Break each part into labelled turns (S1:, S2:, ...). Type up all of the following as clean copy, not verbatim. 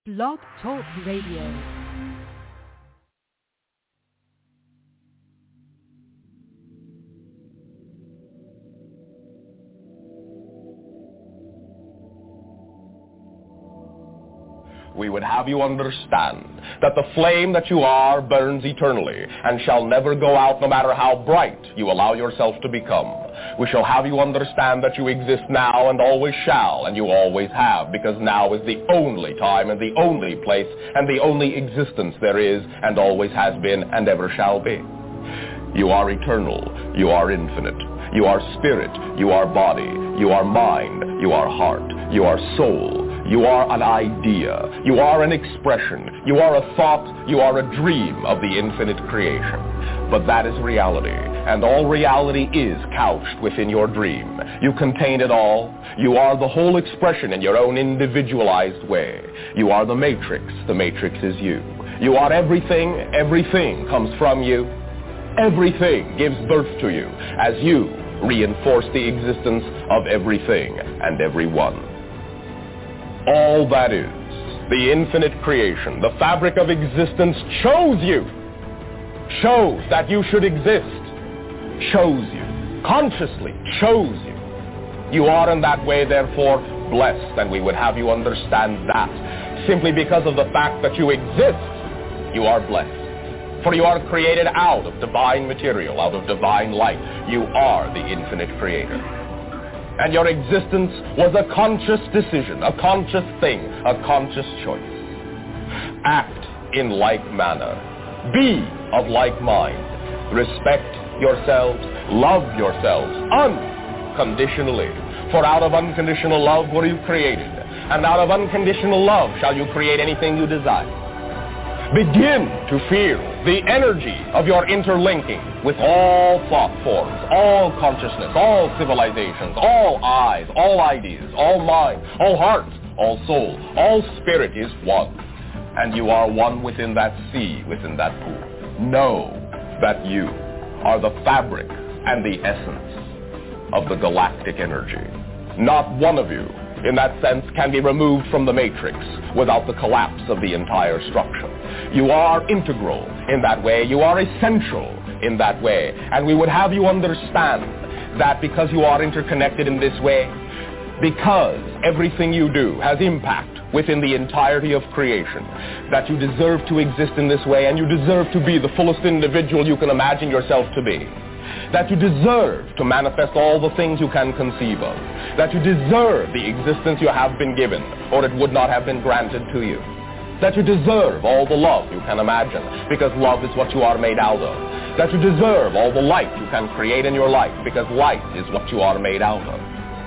S1: Blog Talk Radio.
S2: We would have you understand that the flame that you are burns eternally and shall never go out no matter how bright you allow yourself to become. We shall have you understand that you exist now and always shall, and you always have, because now is the only time and the only place and the only existence there is and always has been and ever shall be. You are eternal. You are infinite. You are spirit. You are body. You are mind. You are heart. You are soul. You are an idea. You are an expression. You are a thought. You are a dream of the infinite creation. But that is reality, and all reality is couched within your dream. You contain it all. You are the whole expression in your own individualized way. You are the matrix. The matrix is you. You are everything. Everything comes from you. Everything gives birth to you as you reinforce the existence of everything and everyone. All that is, the infinite creation, the fabric of existence chose you, chose that you should exist, chose you, consciously chose you. You are in that way, therefore, blessed, and we would have you understand that. Simply because of the fact that you exist, you are blessed. For you are created out of divine material, out of divine light. You are the infinite creator. And your existence was a conscious decision, a conscious thing, a conscious choice. Act in like manner. Be of like mind. Respect yourselves. Love yourselves unconditionally. For out of unconditional love were you created. And out of unconditional love shall you create anything you desire. Begin to feel the energy of your interlinking with all thought forms, all consciousness, all civilizations, all eyes, all ideas, all mind, all heart, all soul, all spirit is one. And you are one within that sea, within that pool. Know that you are the fabric and the essence of the galactic energy. Not one of you, in that sense, can be removed from the matrix without the collapse of the entire structure. You are integral in that way. You are essential in that way. And we would have you understand that because you are interconnected in this way, because everything you do has impact within the entirety of creation, that you deserve to exist in this way, and you deserve to be the fullest individual you can imagine yourself to be. That you deserve to manifest all the things you can conceive of. That you deserve the existence you have been given, or it would not have been granted to you. That you deserve all the love you can imagine, because love is what you are made out of. That you deserve all the light you can create in your life, because light is what you are made out of.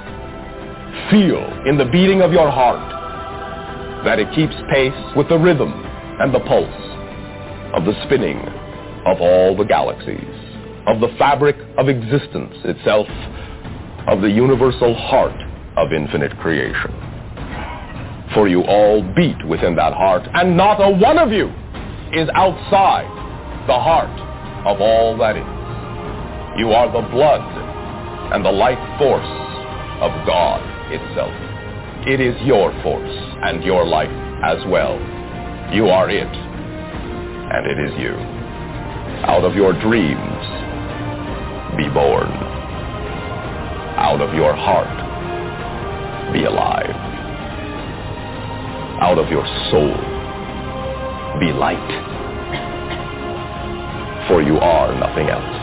S2: Feel in the beating of your heart that it keeps pace with the rhythm and the pulse of the spinning of all the galaxies, of the fabric of existence itself, of the universal heart of infinite creation. For you all beat within that heart, and not a one of you is outside the heart of all that is. You are the blood and the life force of God itself. It is your force and your life as well. You are it, and it is you. Out of your dreams, be born. Out of your heart, be alive. Out of your soul, be light. For you are nothing else.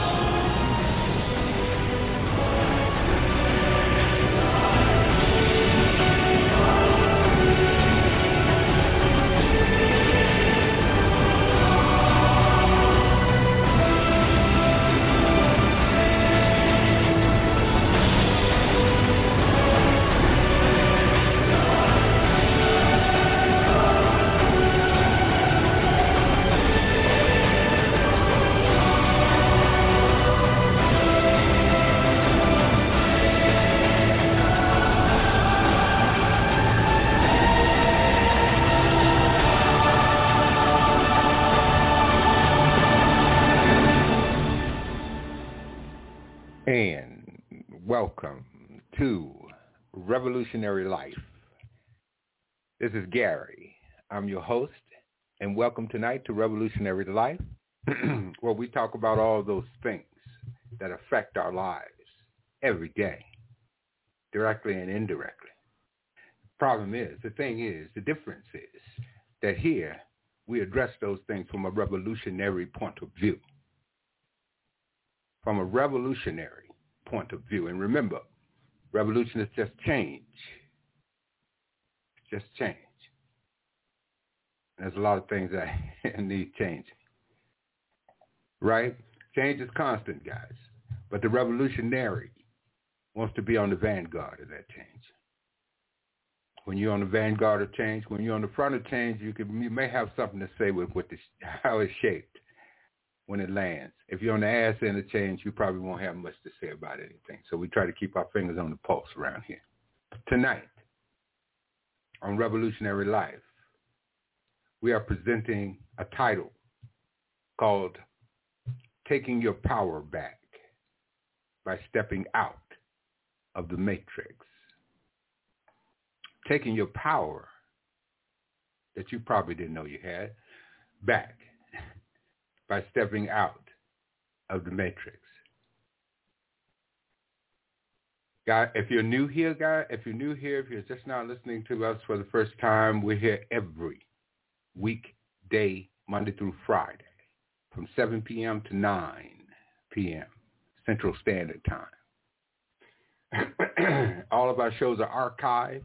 S3: And welcome to Revolutionary Life. This is Gary. I'm your host, and welcome tonight to Revolutionary Life, where we talk about all those things that affect our lives every day, directly and indirectly. The difference is that here we address those things from a revolutionary point of view. From a revolutionary point of view. And remember, revolution is just change. It's just change. There's a lot of things that need changing. Right? Change is constant, guys. But the revolutionary wants to be on the vanguard of that change. When you're on the vanguard of change, when you're on the front of change, you may have something to say with how it's shaped when it lands. If you're on the ass end of change, you probably won't have much to say about anything. So we try to keep our fingers on the pulse around here. Tonight, on Revolutionary Life, we are presenting a title called Taking Your Power Back by Stepping Out of the Matrix. Taking your power that you probably didn't know you had back by stepping out of the matrix. Guy, if you're new here, if you're just now listening to us for the first time, we're here every weekday, Monday through Friday, from 7 p.m. to 9 p.m. Central Standard Time. All of our shows are archived.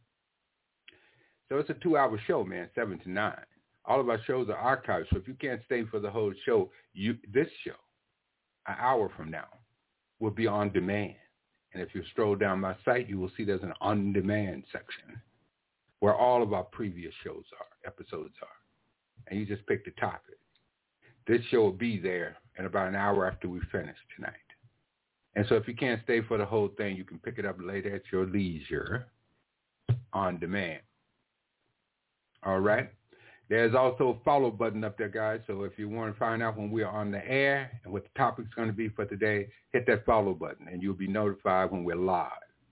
S3: So it's a 2-hour show, man, 7 to 9. All of our shows are archived. So if you can't stay for the whole show, this show, an hour from now, will be on demand. And if you stroll down my site, you will see there's an on-demand section where all of our previous episodes are. And you just pick the topic. This show will be there in about an hour after we finish tonight. And so if you can't stay for the whole thing, you can pick it up later at your leisure on demand. All right. There's also a follow button up there, guys. So if you want to find out when we are on the air and what the topic's going to be for today, hit that follow button and you'll be notified when we're live.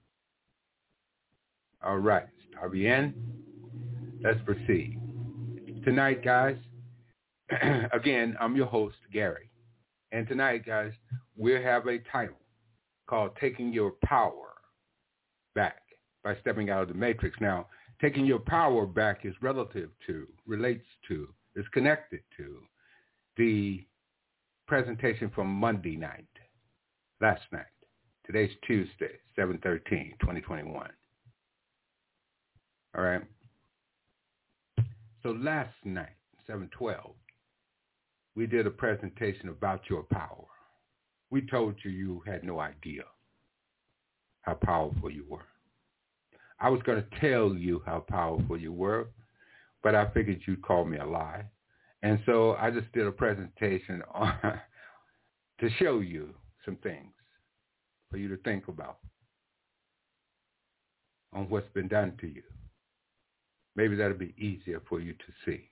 S3: All right. Are we in? Let's proceed. Tonight, guys, again, I'm your host, Gary. And tonight, guys, we have a title called Taking Your Power Back by Stepping Out of the Matrix. Now, taking your power back is relates to, is connected to the presentation from Monday night, last night. Today's Tuesday, 7/13/2021. All right. So last night, 7/12, we did a presentation about your power. We told you had no idea how powerful you were. I was going to tell you how powerful you were, but I figured you'd call me a lie. And so I just did a presentation to show you some things for you to think about on what's been done to you. Maybe that'll be easier for you to see.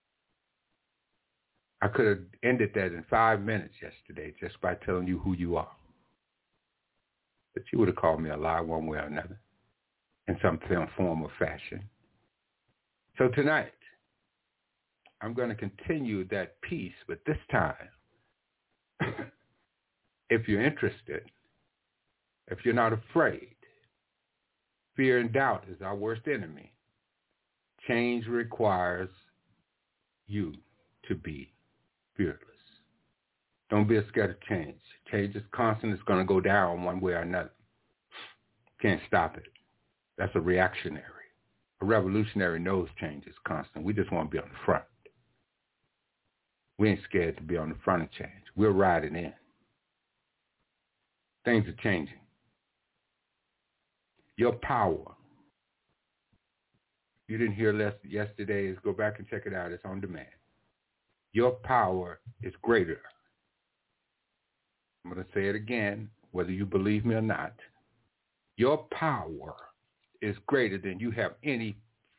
S3: I could have ended that in 5 minutes yesterday just by telling you who you are. But you would have called me a lie one way or another, in some form or fashion. So tonight, I'm going to continue that piece, but this time, if you're interested, if you're not afraid, fear and doubt is our worst enemy. Change requires you to be fearless. Don't be scared of change. Change is constant. It's going to go down one way or another. Can't stop it. That's a reactionary. A revolutionary knows change is constant. We just want to be on the front. We ain't scared to be on the front of change. We're riding in. Things are changing. Your power. You didn't hear yesterday's, go back and check it out. It's on demand. Your power is greater. I'm going to say it again, whether you believe me or not. Your power is greater than you have any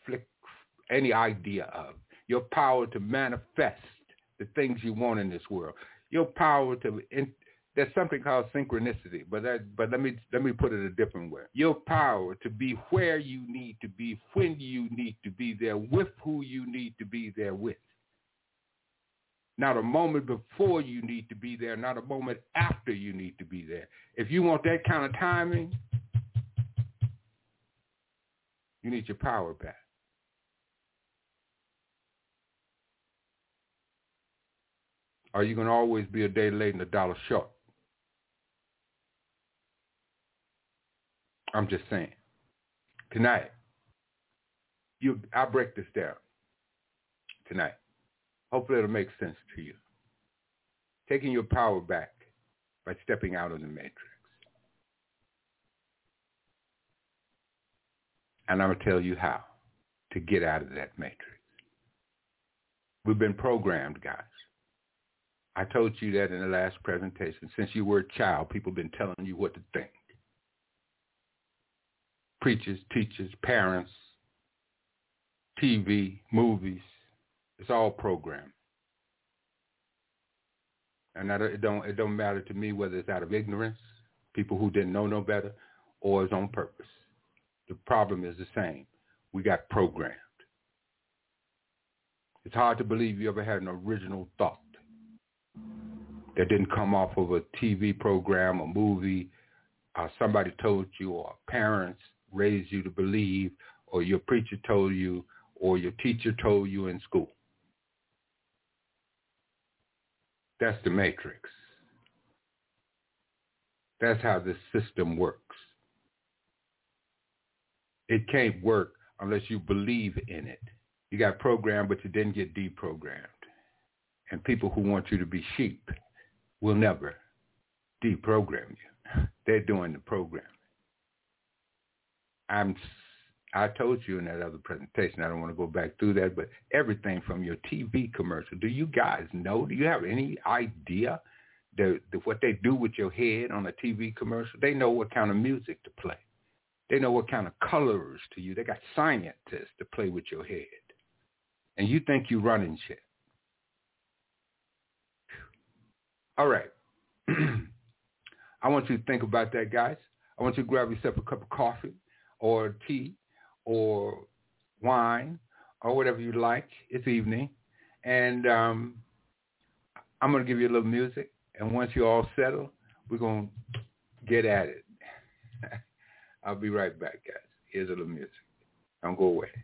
S3: idea of. Your power to manifest the things you want in this world. Your power to There's something called synchronicity, but let me put it a different way. Your power to be where you need to be, when you need to be there, with who you need to be there with. Not a moment before you need to be there, not a moment after you need to be there. If you want that kind of timing, you need your power back. Or you're going to always be a day late and a dollar short. I'm just saying. Tonight, I'll break this down tonight. Hopefully it'll make sense to you. Taking your power back by stepping out of the matrix. And I'm going to tell you how to get out of that matrix. We've been programmed, guys. I told you that in the last presentation. Since you were a child, people have been telling you what to think. Preachers, teachers, parents, TV, movies, it's all programmed. And it don't matter to me whether it's out of ignorance, people who didn't know no better, or it's on purpose. The problem is the same. We got programmed. It's hard to believe you ever had an original thought that didn't come off of a TV program, a movie, somebody told you, or parents raised you to believe, or your preacher told you, or your teacher told you in school. That's the matrix. That's how this system works. It can't work unless you believe in it. You got programmed, but you didn't get deprogrammed. And people who want you to be sheep will never deprogram you. They're doing the programming. I told you in that other presentation, I don't want to go back through that, but everything from your TV commercial, do you guys know? Do you have any idea what they do with your head on a TV commercial? They know what kind of music to play. They know what kind of colors to use. They got scientists to play with your head. And you think you're running shit. All right. I want you to think about that, guys. I want you to grab yourself a cup of coffee or tea or wine or whatever you like. It's evening. And I'm going to give you a little music. And once you all settle, we're going to get at it. I'll be right back, guys. Here's a little music. Don't go away.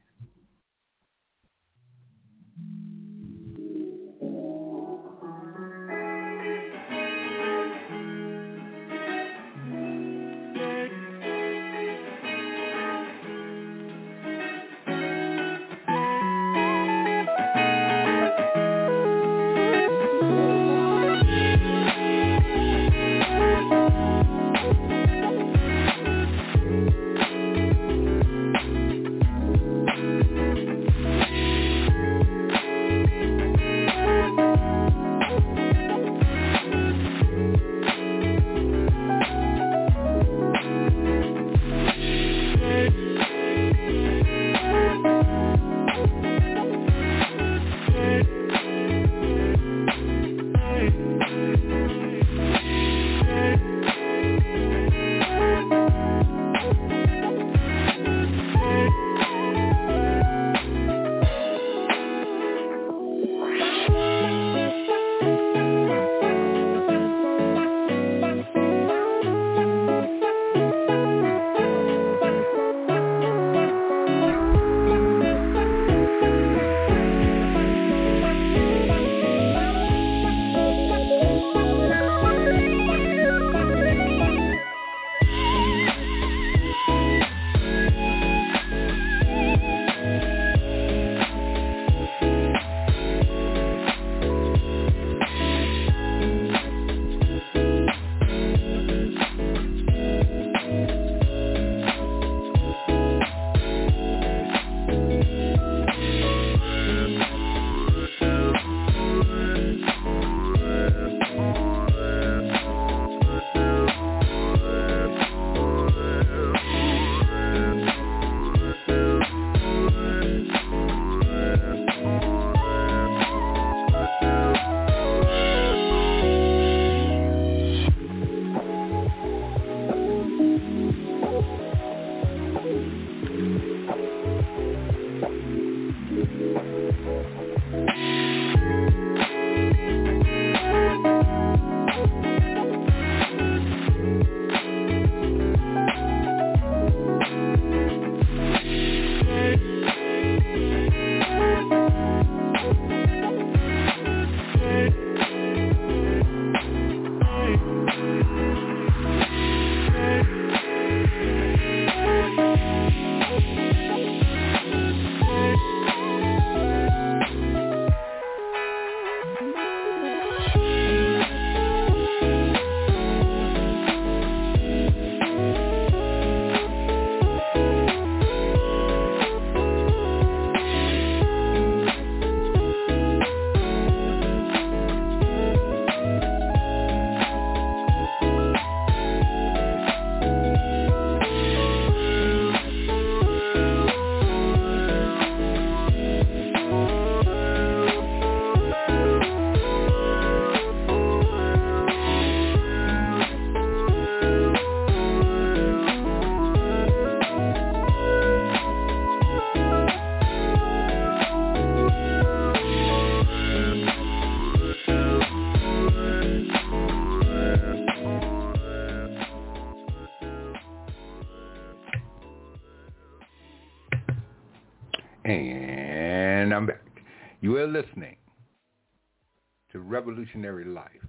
S3: You are listening to Revolutionary Life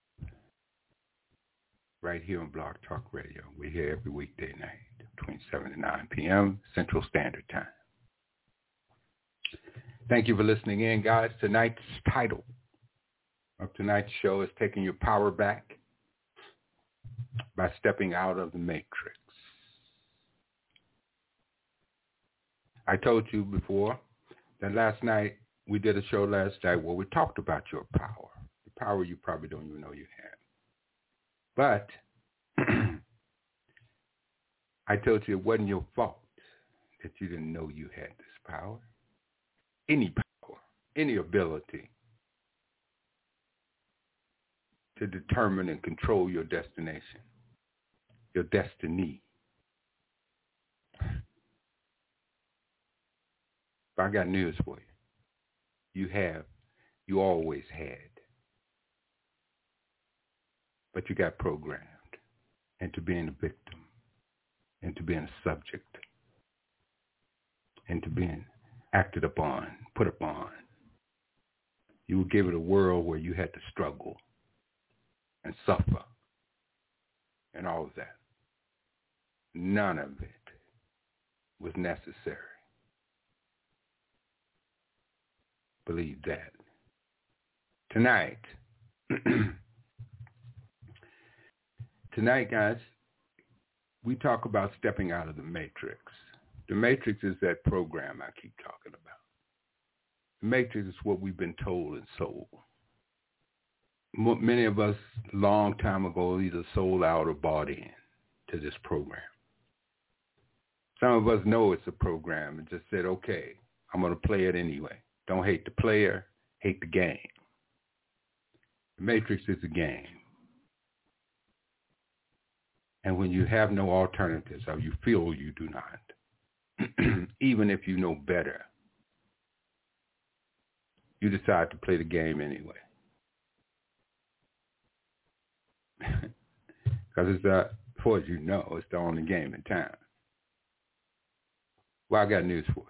S3: right here on Blog Talk Radio. We're here every weekday night between 7 and 9 p.m. Central Standard Time. Thank you for listening in, guys. Tonight's title of tonight's show is Taking Your Power Back by Stepping Out of the Matrix. I told you before that last night, we did a show last night where we talked about your power, the power you probably don't even know you have. But I told you it wasn't your fault that you didn't know you had this power. Any power, any ability to determine and control your destination, your destiny. But I got news for you. You always had. But you got programmed into being a victim, into being a subject, into being acted upon, put upon. You were given a world where you had to struggle and suffer and all of that. None of it was necessary. Believe that. Tonight, guys, we talk about stepping out of the matrix. The matrix is that program I keep talking about. The matrix is what we've been told and sold. Many of us, long time ago, either sold out or bought in to this program. Some of us know it's a program and just said, okay, I'm going to play it anyway. Don't hate the player, hate the game. The matrix is a game. And when you have no alternatives or you feel you do not, even if you know better, you decide to play the game anyway. Because it's as far as you know, it's the only game in town. Well, I got news for you.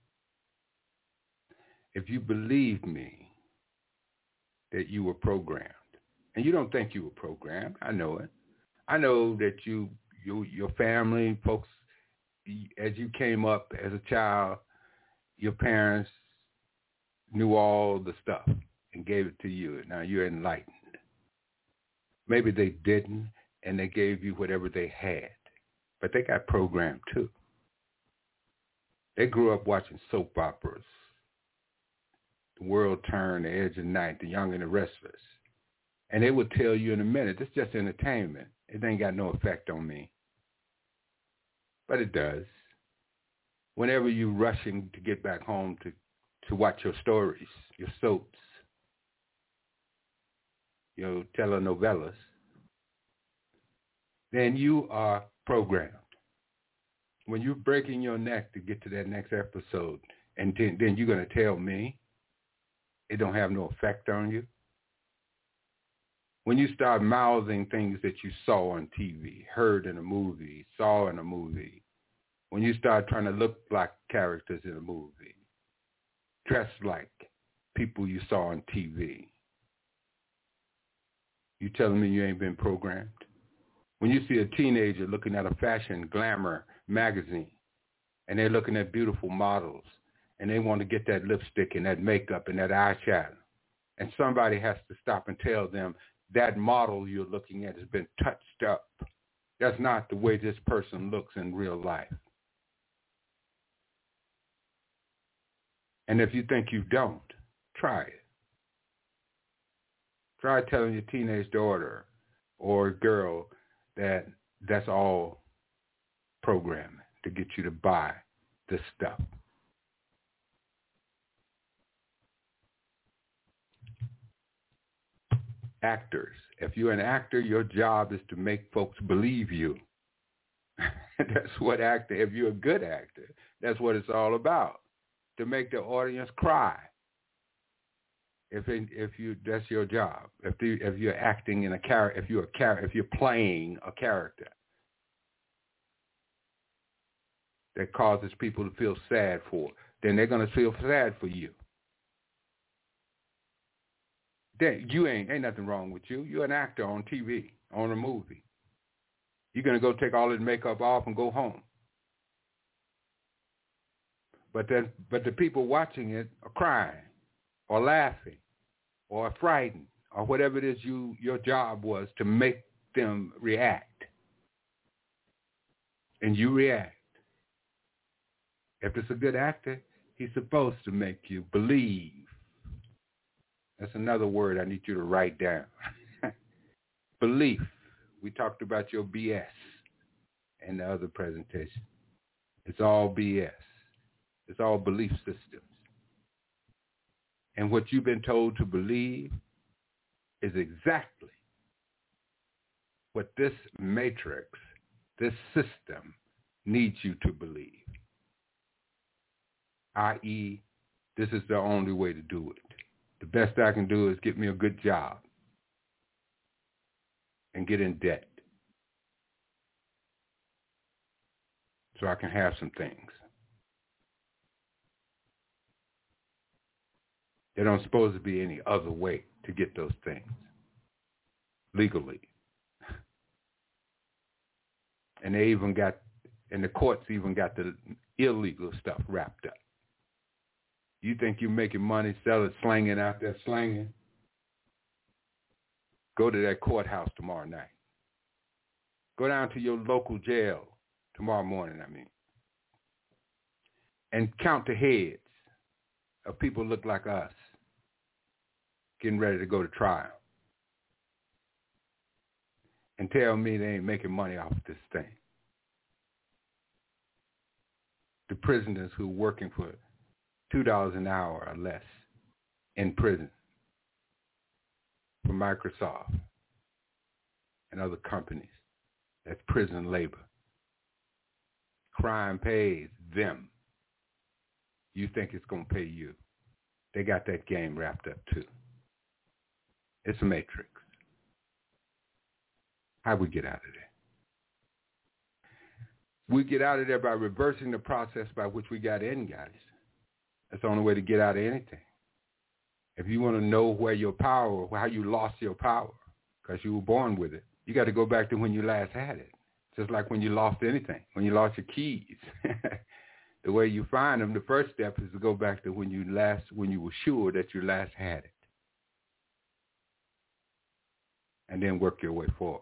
S3: If you believe me that you were programmed, and you don't think you were programmed, I know it. I know that your family, folks, as you came up as a child, your parents knew all the stuff and gave it to you. Now you're enlightened. Maybe they didn't, and they gave you whatever they had, but they got programmed too. They grew up watching soap operas, The World Turn, The Edge of Night, The Young and the Restless. And they would tell you in a minute, it's just entertainment. It ain't got no effect on me. But it does. Whenever you're rushing to get back home to watch your stories, your soaps, your telenovelas, then you are programmed. When you're breaking your neck to get to that next episode, and then you're going to tell me it don't have no effect on you? When you start mouthing things that you saw on TV, heard in a movie, saw in a movie, when you start trying to look like characters in a movie, dress like people you saw on TV, you telling me you ain't been programmed? When you see a teenager looking at a fashion glamour magazine and they're looking at beautiful models and they want to get that lipstick and that makeup and that eyeshadow, and somebody has to stop and tell them that model you're looking at has been touched up. That's not the way this person looks in real life. And if you think you don't, try it. Try telling your teenage daughter or girl that that's all programming to get you to buy this stuff. Actors. If you're an actor, your job is to make folks believe you. That's what actor, if you're a good actor, that's what it's all about. To make the audience cry. If you that's your job. If you're acting in a character, if you're playing a character that causes people to feel sad for, then they're going to feel sad for you. ain't nothing wrong with you. You're an actor on TV, on a movie. You're going to go take all that makeup off and go home. But the people watching it are crying or laughing or frightened or whatever it is your job was to make them react. And you react. If it's a good actor, he's supposed to make you believe. That's another word I need you to write down. Belief. We talked about your BS in the other presentation. It's all BS. It's all belief systems. And what you've been told to believe is exactly what this matrix, this system, needs you to believe. I.e., this is the only way to do it. The best I can do is get me a good job and get in debt so I can have some things. There don't supposed to be any other way to get those things legally. And the courts even got the illegal stuff wrapped up. You think you're making money selling, slanging out there, slanging? Go to that courthouse tomorrow night. Go down to your local jail tomorrow morning, and count the heads of people who look like us getting ready to go to trial. And tell me they ain't making money off this thing. The prisoners who are working for $2 an hour or less in prison for Microsoft and other companies. That's prison labor. Crime pays them. You think it's going to pay you. They got that game wrapped up too. It's a matrix. How we get out of there? We get out of there by reversing the process by which we got in, guys. That's the only way to get out of anything. If you want to know where your power, how you lost your power, because you were born with it, you got to go back to when you last had it. Just like when you lost anything, when you lost your keys. The way you find them, the first step is to go back to when you were sure that you last had it. And then work your way forward.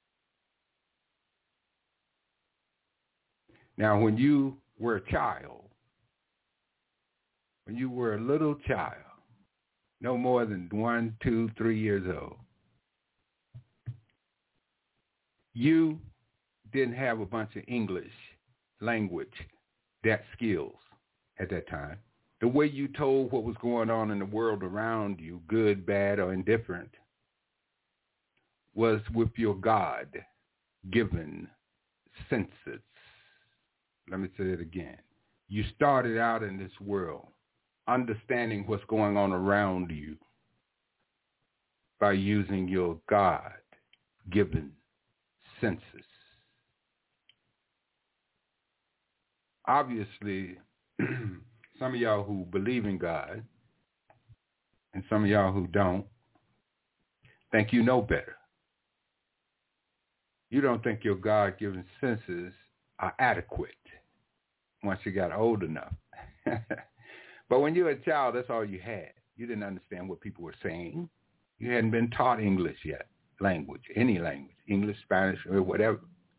S3: Now, when you were a child, when you were a little child, no more than 1, 2, 3 years old, you didn't have a bunch of English language, that skills at that time. The way you told what was going on in the world around you, good, bad, or indifferent, was with your God-given senses. Let me say it again. You started out in this world understanding what's going on around you by using your God-given senses. Obviously, some of y'all who believe in God and some of y'all who don't think you know better. You don't think your God-given senses are adequate once you got old enough. But when you were a child, that's all you had. You didn't understand what people were saying. You hadn't been taught English yet, language, any language, English, Spanish, or whatever.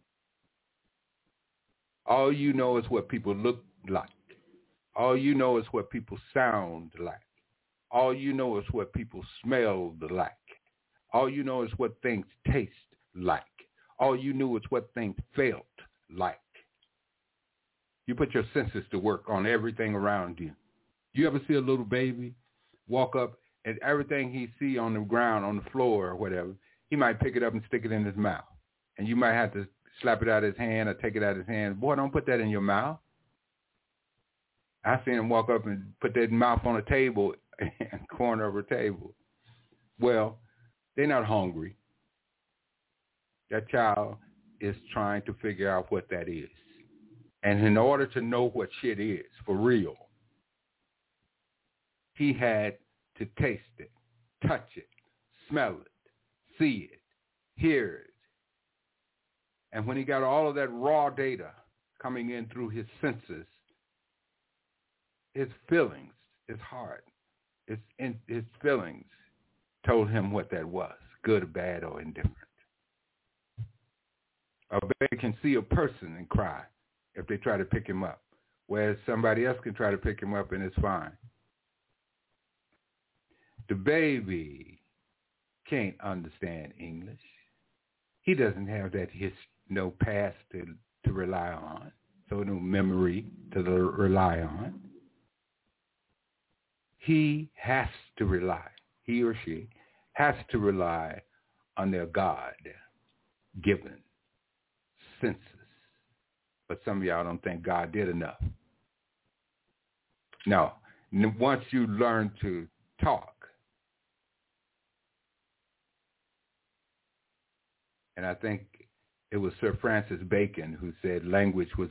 S3: All you know is what people look like. All you know is what people sound like. All you know is what people smell like. All you know is what things taste like. All you knew is what things felt like. You put your senses to work on everything around you. You ever see a little baby walk up and everything he see on the ground, on the floor or whatever, he might pick it up and stick it in his mouth. And you might have to slap it out of his hand or take it out of his hand. Boy, don't put that in your mouth. I seen him walk up and put that mouth on a table, in the corner of a table. Well, they're not hungry. That child is trying to figure out what that is. And in order to know what shit is, for real, he had to taste it, touch it, smell it, see it, hear it. And when he got all of that raw data coming in through his senses, his feelings, his heart, his feelings told him what that was, good or bad or indifferent. A baby can see a person and cry if they try to pick him up, whereas somebody else can try to pick him up and it's fine. The baby can't understand English. He doesn't have that no past to rely on, so no memory to rely on. He has to rely, he or she has to rely on their God-given senses. But some of y'all don't think God did enough. No, once you learn to talk, and I think it was Sir Francis Bacon who said language was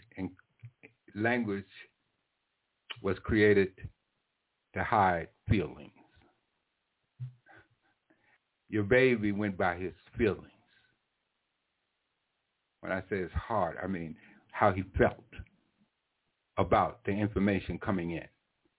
S3: created to hide feelings. Your baby went by his feelings. When I say his heart, I mean how he felt about the information coming in.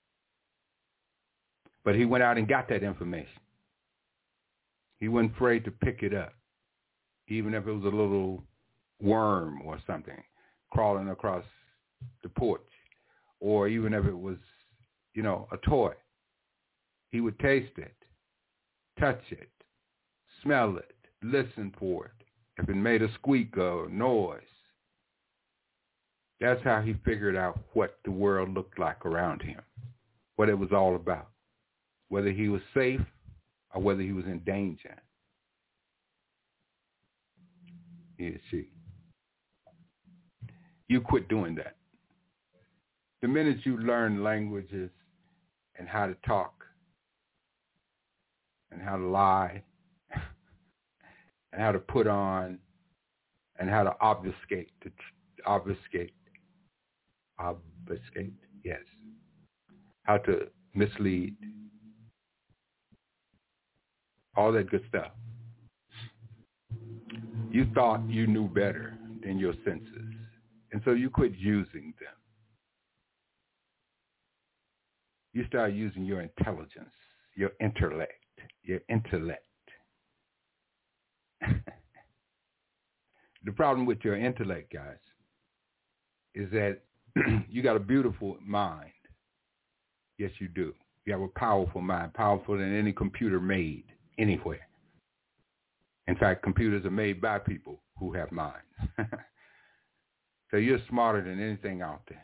S3: But he went out and got that information. He wasn't afraid to pick it up, even if it was a little worm or something crawling across the porch, or even if it was, a toy. He would taste it, touch it, smell it, listen for it. If it made a squeak or noise, that's how he figured out what the world looked like around him, what it was all about, whether he was safe or whether he was in danger. He or she. You quit doing that. The minute you learn languages and how to talk and how to lie and how to put on and how to obfuscate, yes, how to mislead, all that good stuff. You thought you knew better than your senses, and so you quit using them. You start using your intelligence, your intellect. The problem with your intellect, guys, is that you got a beautiful mind. Yes, you do. You have a powerful mind, powerful than any computer made anywhere. In fact, computers are made by people who have minds. So you're smarter than anything out there.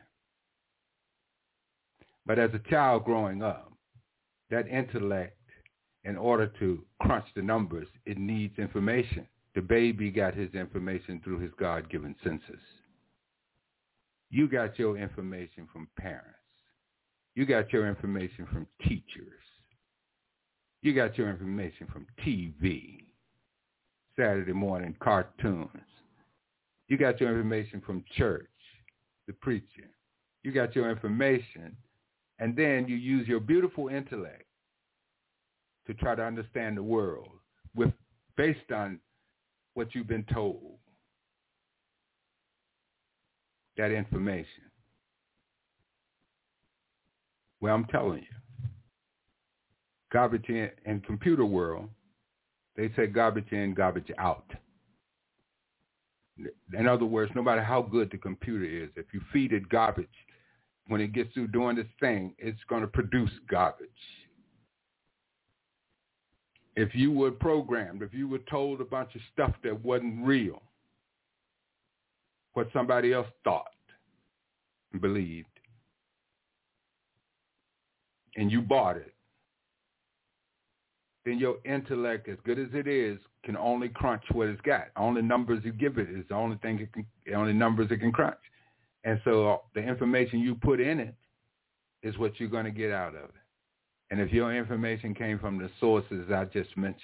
S3: But as a child growing up, that intellect, in order to crunch the numbers, it needs information. The baby got his information through his God-given senses. You got your information from parents. You got your information from teachers. You got your information from TV, Saturday morning cartoons. You got your information from church, the preacher. You got your information, and then you use your beautiful intellect to try to understand the world based on what you've been told, that information. Well, I'm telling you, garbage in computer world, they say garbage in, garbage out. In other words, no matter how good the computer is, if you feed it garbage, when it gets through doing this thing, it's going to produce garbage. If you were programmed, if you were told a bunch of stuff that wasn't real, what somebody else thought and believed, and you bought it, then your intellect, as good as it is, can only crunch what it's got. Only numbers you give it is the only thing the only numbers it can crunch. And so the information you put in it is what you're going to get out of it. And if your information came from the sources I just mentioned,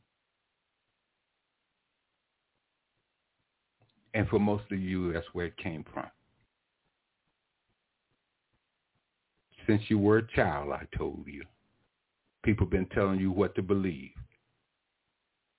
S3: and for most of you, that's where it came from. Since you were a child, I told you, people been telling you what to believe.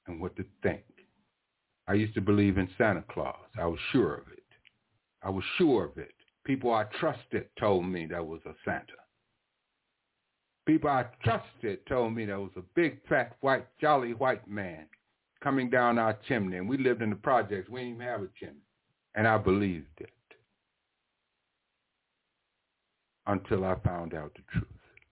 S3: and what to think. I used to believe in Santa Claus. I was sure of it. I was sure of it. People I trusted told me that was a Santa. People I trusted told me there was a big, fat, white, jolly white man coming down our chimney. And we lived in the projects. We didn't even have a chimney. And I believed it until I found out the truth.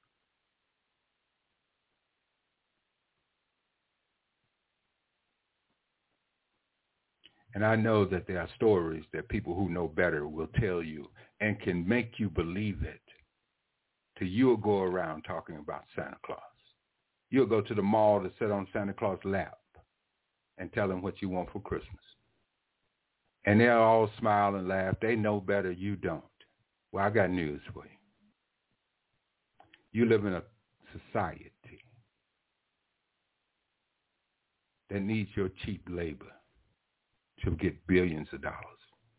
S3: And I know that there are stories that people who know better will tell you and can make you believe it. Till you'll go around talking about Santa Claus. You'll go to the mall to sit on Santa Claus' lap and tell him what you want for Christmas. And they'll all smile and laugh. They know better. You don't. Well, I got news for you. You live in a society that needs your cheap labor to get billions of dollars.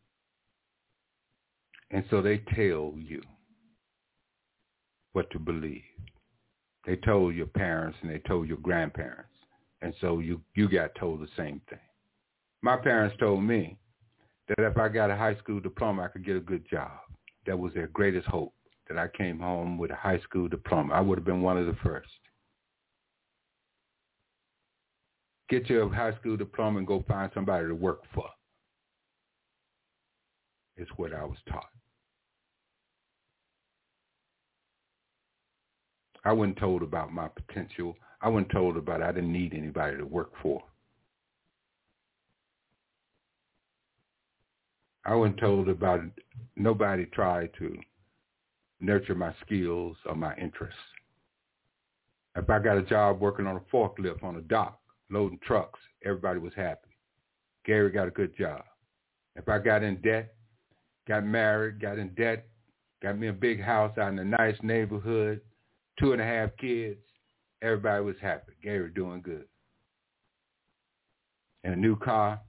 S3: And so they tell you what to believe. They told your parents and they told your grandparents. And so you got told the same thing. My parents told me that if I got a high school diploma, I could get a good job. That was their greatest hope, that I came home with a high school diploma. I would have been one of the first. Get your high school diploma and go find somebody to work for. It's what I was taught. I wasn't told about my potential. I wasn't told about I didn't need anybody to work for. I wasn't told about nobody tried to nurture my skills or my interests. If I got a job working on a forklift on a dock, loading trucks, everybody was happy. Gary got a good job. If I got in debt, got married, got in debt, got me a big house out in a nice neighborhood, 2.5 kids, everybody was happy. Gary doing good. And a new car.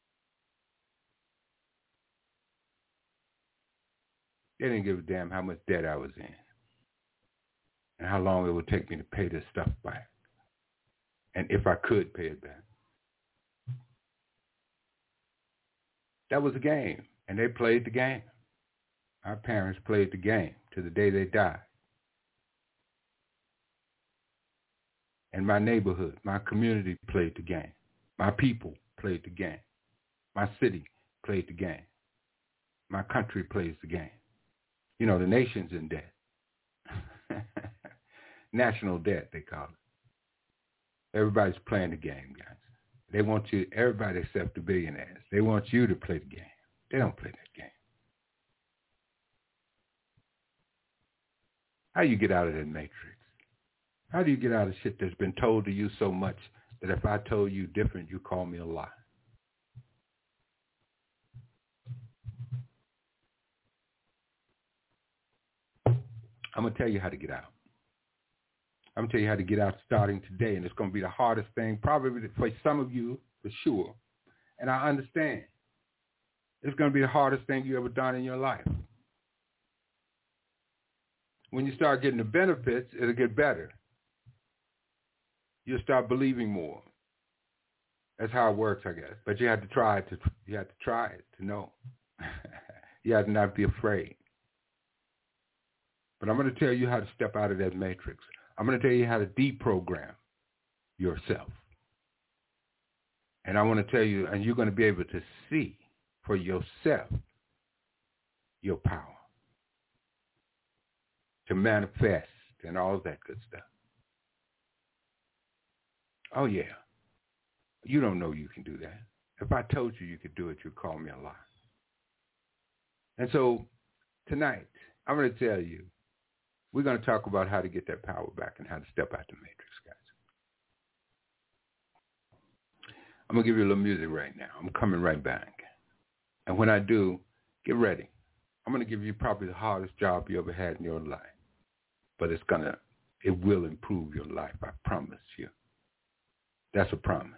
S3: They didn't give a damn how much debt I was in and how long it would take me to pay this stuff back. And if I could pay it back. That was a game, and they played the game. Our parents played the game to the day they died. And my neighborhood, my community played the game. My people played the game. My city played the game. My country plays the game. You know, the nation's in debt. National debt, they call it. Everybody's playing the game, guys. They want you, everybody except the billionaires. They want you to play the game. They don't play that game. How do you get out of that matrix? How do you get out of shit that's been told to you so much that if I told you different, you call me a lie? I'm going to tell you how to get out. I'm going to tell you how to get out starting today, and it's going to be the hardest thing probably for some of you, for sure. And I understand. It's going to be the hardest thing you ever done in your life. When you start getting the benefits, it'll get better. You'll start believing more. That's how it works, I guess. But you have to try it to know. You have to not be afraid. But I'm going to tell you how to step out of that matrix. I'm going to tell you how to deprogram yourself. And I want to tell you, and you're going to be able to see for yourself your power to manifest and all that good stuff. Oh, yeah. You don't know you can do that. If I told you you could do it, you'd call me a lie. And so tonight, I'm going to tell you, we're going to talk about how to get that power back and how to step out the matrix, guys. I'm going to give you a little music right now. I'm coming right back. And when I do, get ready. I'm going to give you probably the hardest job you ever had in your life. But it will improve your life, I promise you. That's a promise.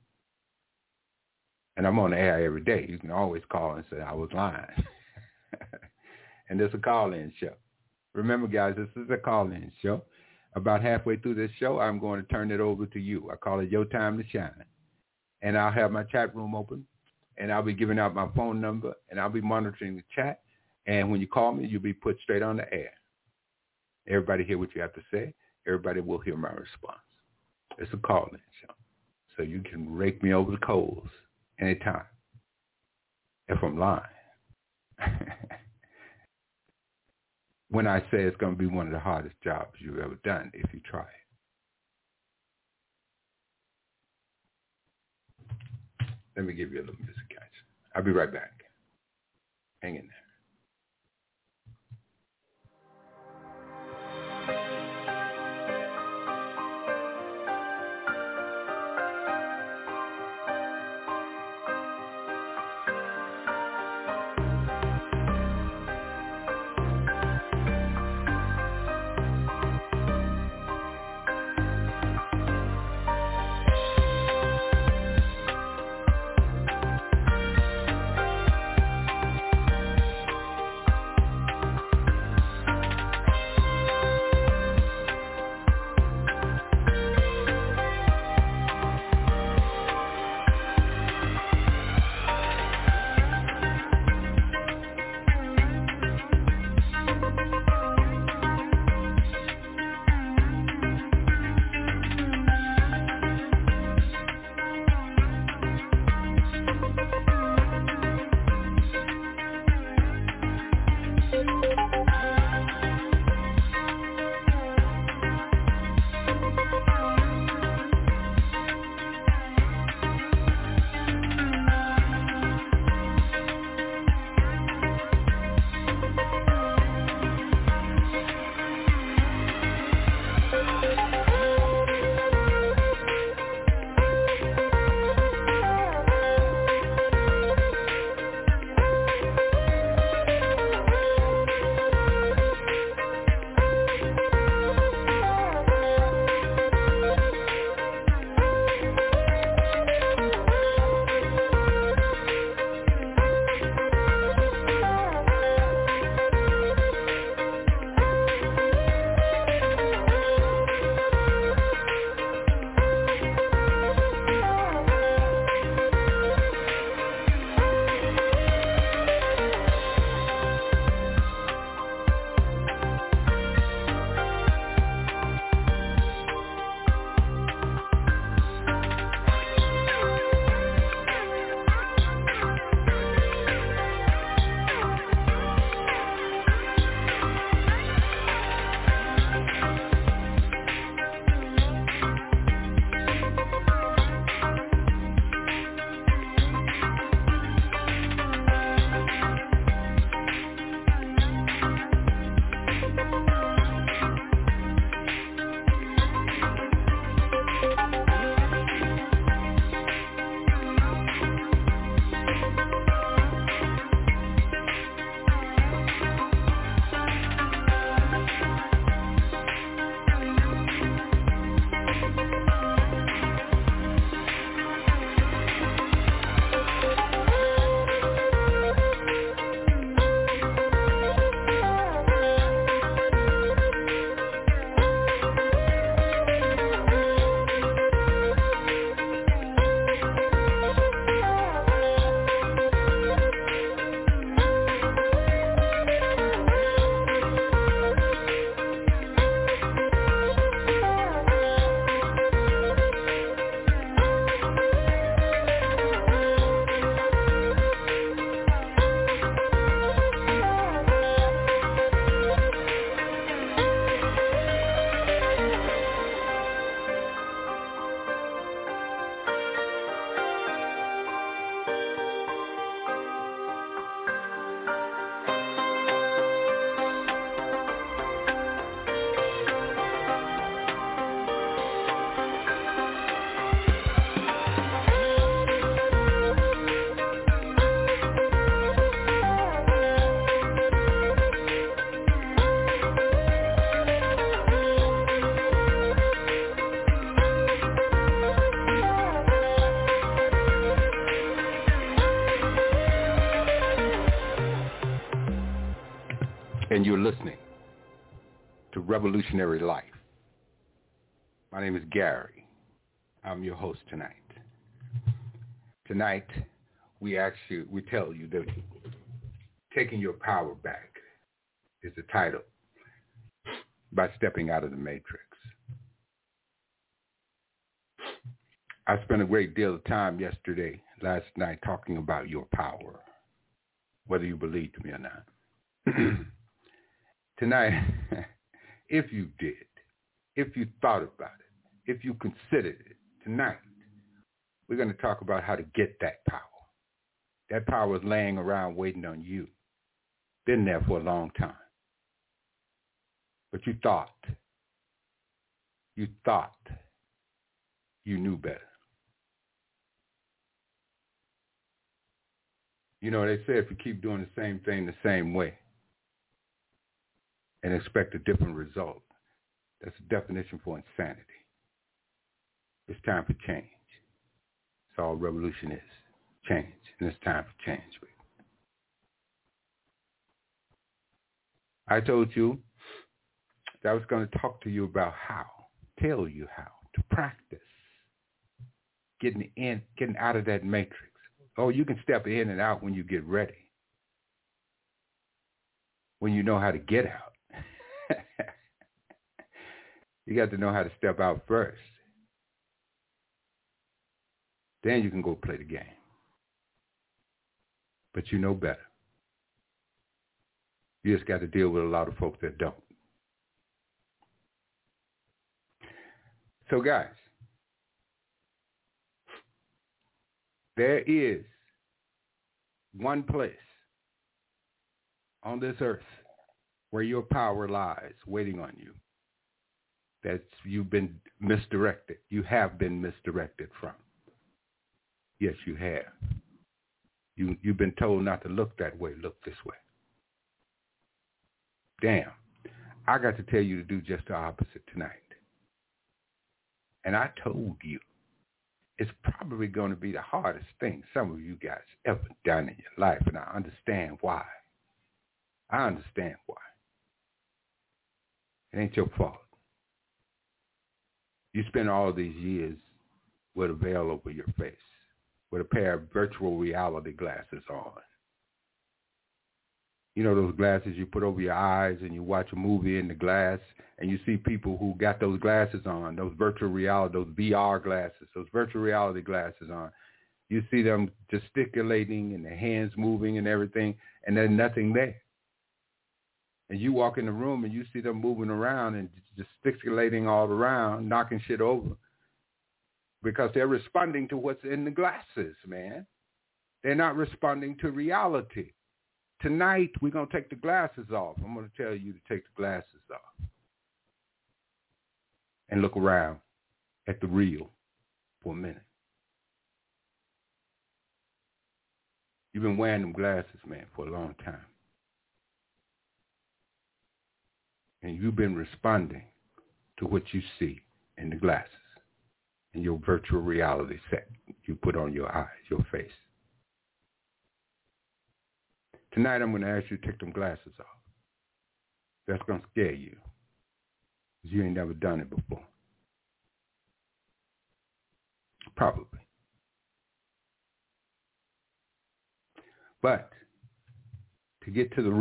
S3: And I'm on the air every day. You can always call and say, I was lying. And there's a call-in show. Remember, guys, this is a call-in show. About halfway through this show, I'm going to turn it over to you. I call it Your Time to Shine. and I'll have my chat room open, and I'll be giving out my phone number, and I'll be monitoring the chat. And when you call me, you'll be put straight on the air. Everybody hear what you have to say. Everybody will hear my response. It's a call-in show. So you can rake me over the coals anytime if I'm lying. When I say it's going to be one of the hardest jobs you've ever done if you try it. Let me give you a little music, guys. I'll be right back. Hang in there. and you're listening to Revolutionary Life. My name is Gary. I'm your host tonight. Tonight, we tell you that taking your power back is the title by stepping out of the matrix. I spent a great deal of time last night, talking about your power, whether you believed me or not. Tonight, if you did, if you thought about it, if you considered it, tonight, we're going to talk about how to get that power. That power is laying around waiting on you. Been there for a long time. But you thought you knew better. You know, they say if you keep doing the same thing the same way and expect a different result, that's the definition for insanity. It's time for change. That's all revolution is, change. And it's time for change. I told you that I was going to talk to you about tell you how to practice getting out of that matrix. Oh, you can step in and out when you get ready, when you know how to get out. You got to know how to step out first. Then you can go play the game. But you know better. You just got to deal with a lot of folks that don't. So guys, there is one place on this earth where your power lies waiting on you. You've been misdirected. You have been misdirected from. Yes, you have. You've been told not to look that way, look this way. Damn, I got to tell you to do just the opposite tonight. And I told you, it's probably going to be the hardest thing some of you guys ever done in your life, and I understand why. I understand why. It ain't your fault. You spend all these years with a veil over your face, with a pair of virtual reality glasses on. You know those glasses you put over your eyes and you watch a movie in the glass and you see people who got those glasses on, those virtual reality, those VR glasses, those virtual reality glasses on. You see them gesticulating and their hands moving and everything, and there's nothing there. And you walk in the room and you see them moving around and gesticulating all around, knocking shit over because they're responding to what's in the glasses, man. They're not responding to reality. Tonight, we're going to take the glasses off. I'm going to tell you to take the glasses off and look around at the real for a minute. You've been wearing them glasses, man, for a long time. And you've been responding to what you see in the glasses, in your virtual reality set you put on your eyes, your face. Tonight, I'm going to ask you to take them glasses off. That's going to scare you, because you ain't never done it before. Probably. But to get to the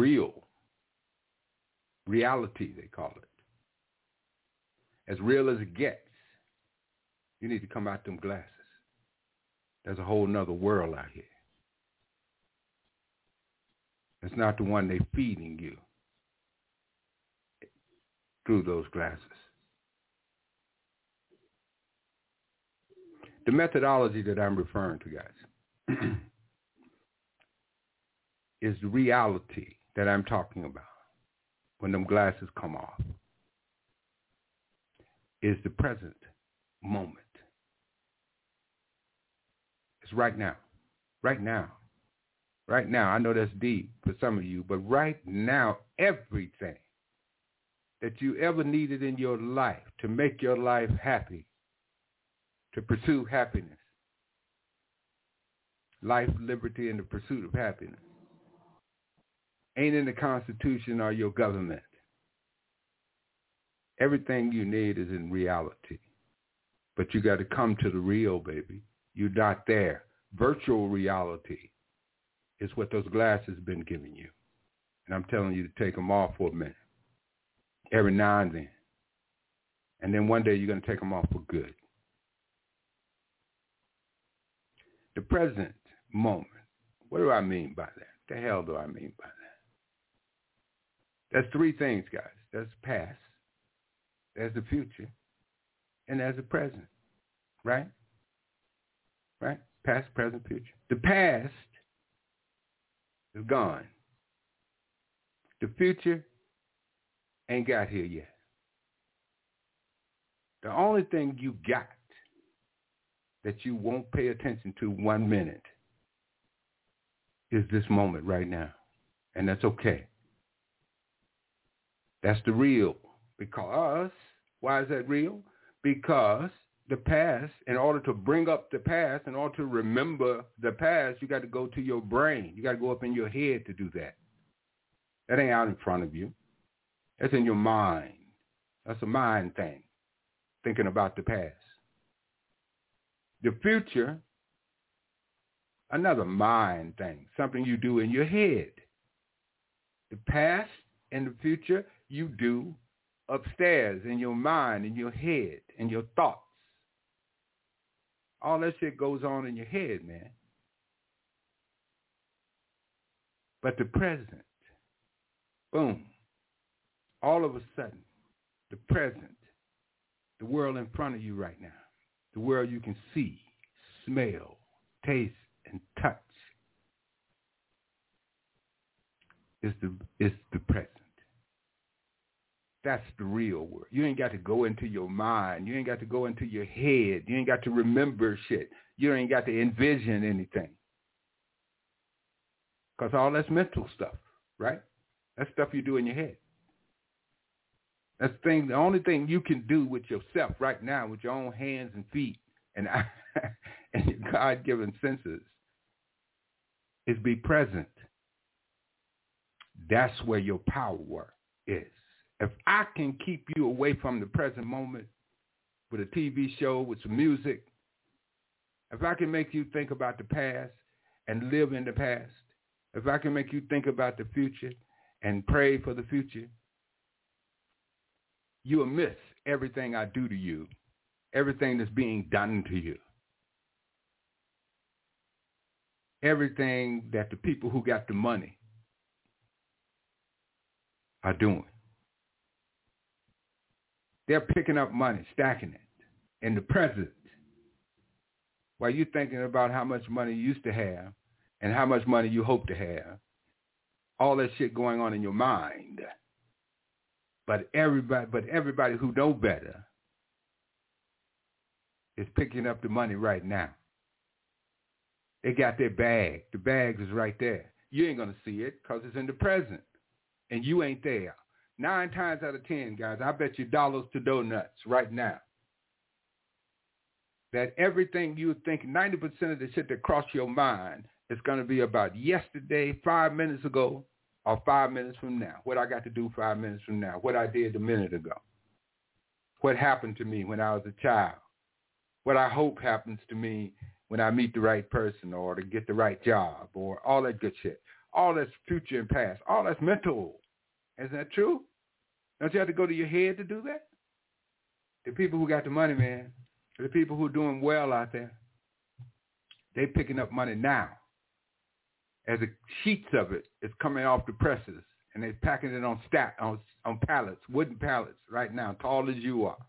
S3: reality, they call it, as real as it gets, you need to come out them glasses. There's a whole nother world out here. It's not the one they're feeding you through those glasses. The methodology that I'm referring to, guys, is the reality that I'm talking about when them glasses come off, is the present moment. It's right now. Right now. Right now. I know that's deep for some of you, but right now, everything that you ever needed in your life to make your life happy, to pursue happiness, life, liberty, and the pursuit of happiness, ain't in the Constitution or your government. Everything you need is in reality. But you got to come to the real, baby. You're not there virtual reality is what those glasses have been giving you. And I'm telling you to take them off for a minute, every now and then. And then one day you're going to take them off for good. The present moment. What do I mean by that? The hell do I mean by that? That's three things, guys. There's the past, there's the future, and there's the present. Right? Right? Past, present, future. The past is gone. The future ain't got here yet. The only thing you got that you won't pay attention to 1 minute is this moment right now. And that's okay. That's the real. Because, why is that real? Because the past, in order to bring up the past, in order to remember the past, you got to go to your brain. You got to go up in your head to do that. That ain't out in front of you. That's in your mind. That's a mind thing, thinking about the past. The future, another mind thing, something you do in your head. The past and the future, you do upstairs in your mind, in your head, in your thoughts. All that shit goes on in your head, man. But the present, boom, all of a sudden, the present, the world in front of you right now, the world you can see, smell, taste, and touch is the present. That's the real world. You ain't got to go into your mind. You ain't got to go into your head. You ain't got to remember shit. You ain't got to envision anything. Because all that's mental stuff, right? That's stuff you do in your head. That's the only thing you can do with yourself right now, with your own hands and feet and your God-given senses, is be present. That's where your power is. If I can keep you away from the present moment with a TV show, with some music, if I can make you think about the past and live in the past, if I can make you think about the future and pray for the future, you will miss everything I do to you, everything that's being done to you, everything that the people who got the money are doing. They're picking up money, stacking it in the present, while you're thinking about how much money you used to have and how much money you hope to have. All that shit going on in your mind. But everybody who know better is picking up the money right now. They got their bag. The bag is right there. You ain't going to see it because it's in the present, and you ain't there. 9 times out of 10, guys, I bet you dollars to donuts right now that everything you think, 90% of the shit that cross your mind is going to be about yesterday, 5 minutes ago, or 5 minutes from now. What I got to do 5 minutes from now. What I did a minute ago. What happened to me when I was a child. What I hope happens to me when I meet the right person or to get the right job or all that good shit. All that's future and past. All that's mental. Isn't that true? Don't you have to go to your head to do that? The people who got the money, man, the people who are doing well out there, they picking up money now. As the sheets of it is coming off the presses, and they're packing it on pallets, wooden pallets right now, tall as you are.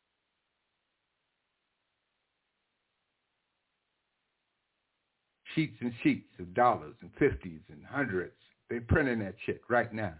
S3: Sheets and sheets of dollars and 50s and hundreds. They're printing that shit right now.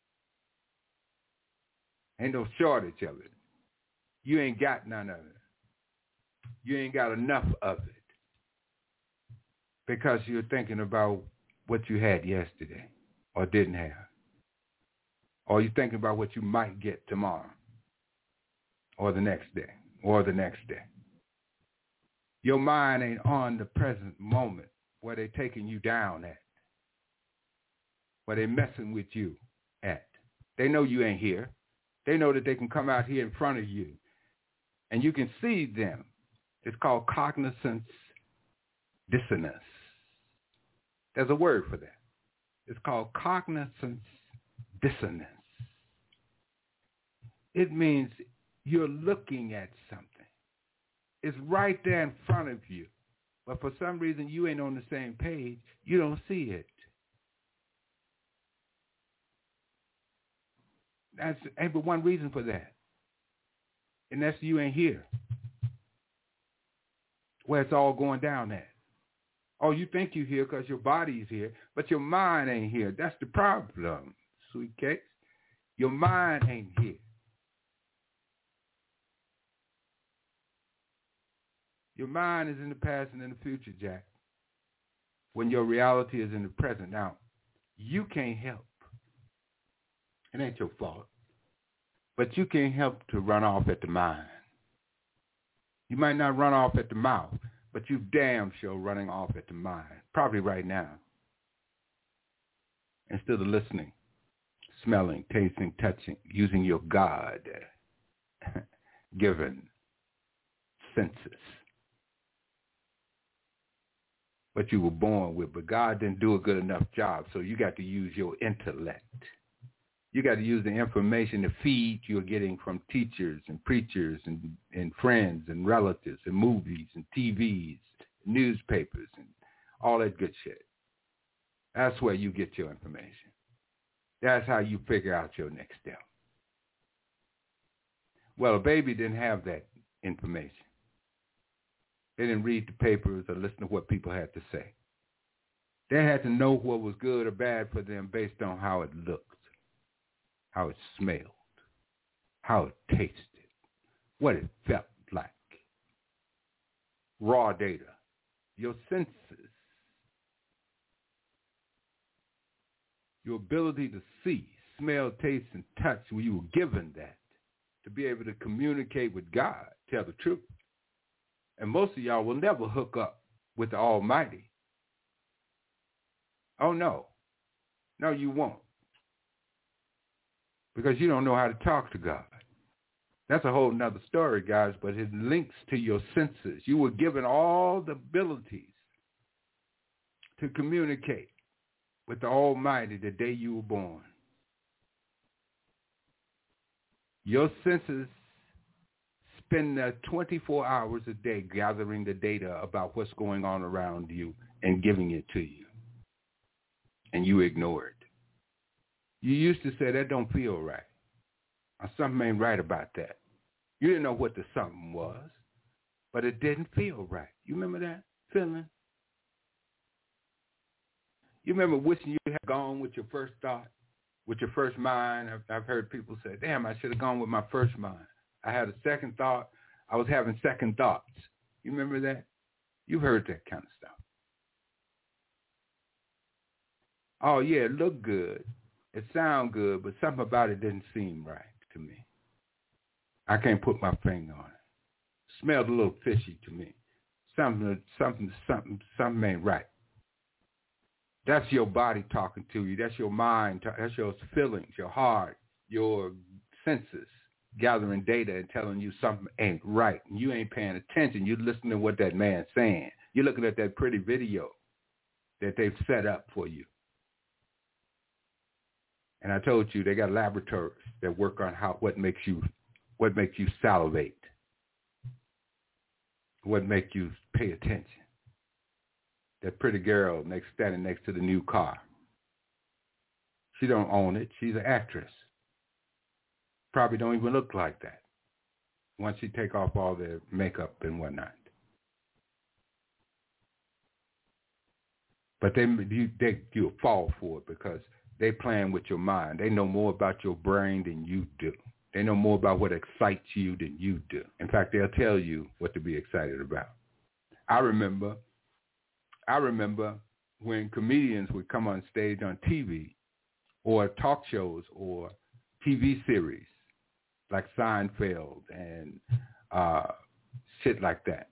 S3: Ain't no shortage of it. You ain't got none of it. You ain't got enough of it because you're thinking about what you had yesterday or didn't have. Or you're thinking about what you might get tomorrow or the next day or the next day. Your mind ain't on the present moment where they're taking you down at, where they're messing with you at. They know you ain't here. They know that they can come out here in front of you and you can see them. It's called cognizance dissonance. There's a word for that. It's called cognizance dissonance. It means you're looking at something. It's right there in front of you. But for some reason, you ain't on the same page. You don't see it. Ain't but one reason for that. And that's you ain't here. Where it's all going down at. Oh, you think you're here because your body's here, but your mind ain't here. That's the problem, sweet cakes. Your mind ain't here. Your mind is in the past and in the future, Jack, when your reality is in the present. Now, you can't help. It ain't your fault. But you can't help to run off at the mind. You might not run off at the mouth, but you damn sure running off at the mind, probably right now. Instead of listening, smelling, tasting, touching, using your God-given senses. What you were born with, but God didn't do a good enough job, so you got to use your intellect. You got to use the information, the feed you're getting from teachers and preachers and friends and relatives and movies and TVs, newspapers and all that good shit. That's where you get your information. That's how you figure out your next step. Well, a baby didn't have that information. They didn't read the papers or listen to what people had to say. They had to know what was good or bad for them based on how it looked, how it smelled, how it tasted, what it felt like. Raw data, your senses, your ability to see, smell, taste, and touch when you were given that to be able to communicate with God, tell the truth. And most of y'all will never hook up with the Almighty. Oh, no. No, you won't. Because you don't know how to talk to God. That's a whole nother story, guys, but it links to your senses. You were given all the abilities to communicate with the Almighty the day you were born. Your senses spend 24 hours a day gathering the data about what's going on around you and giving it to you. And you ignore it. You used to say, that don't feel right. Or something ain't right about that. You didn't know what the something was, but it didn't feel right. You remember that feeling? You remember wishing you had gone with your first thought, with your first mind? I've heard people say, damn, I should have gone with my first mind. I had a second thought. I was having second thoughts. You remember that? You've heard that kind of stuff. Oh, yeah, it looked good. It sounded good, but something about it didn't seem right to me. I can't put my finger on it. Smelled a little fishy to me. Something ain't right. That's your body talking to you. That's your mind. That's your feelings, your heart, your senses gathering data and telling you something ain't right. And you ain't paying attention. You're listening to what that man's saying. You're looking at that pretty video that they've set up for you. And I told you they got laboratories that work on what makes you salivate, what makes you pay attention. That pretty girl standing next to the new car. She don't own it. She's an actress. Probably don't even look like that once she take off all the makeup and whatnot. But you'll fall for it because they playing with your mind. They know more about your brain than you do. They know more about what excites you than you do. In fact, they'll tell you what to be excited about. I remember when comedians would come on stage on TV or talk shows or TV series like Seinfeld and shit like that.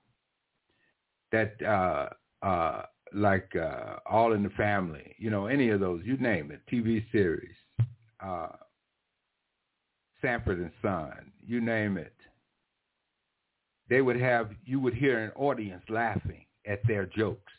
S3: Like All in the Family, any of those, you name it, TV series, Sanford and Son, you name it. You would hear an audience laughing at their jokes.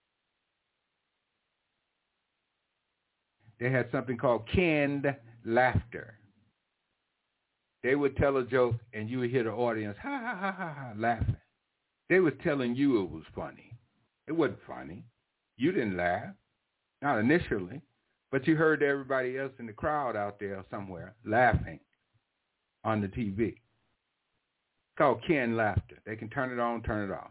S3: They had something called canned laughter. They would tell a joke and you would hear the audience, ha, ha, ha, ha, ha, laughing. They were telling you it was funny. It wasn't funny. You didn't laugh, not initially, but you heard everybody else in the crowd out there somewhere laughing on the TV. It's called canned laughter. They can turn it on, turn it off.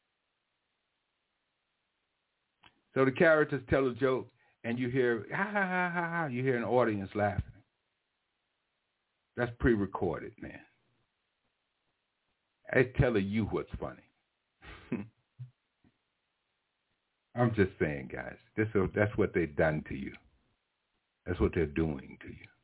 S3: So the characters tell a joke, and you hear, ha, ha, ha, ha, ha. You hear an audience laughing. That's pre-recorded, man. They're telling you what's funny. I'm just saying, guys. That's what they've done to you. That's what they're doing to you.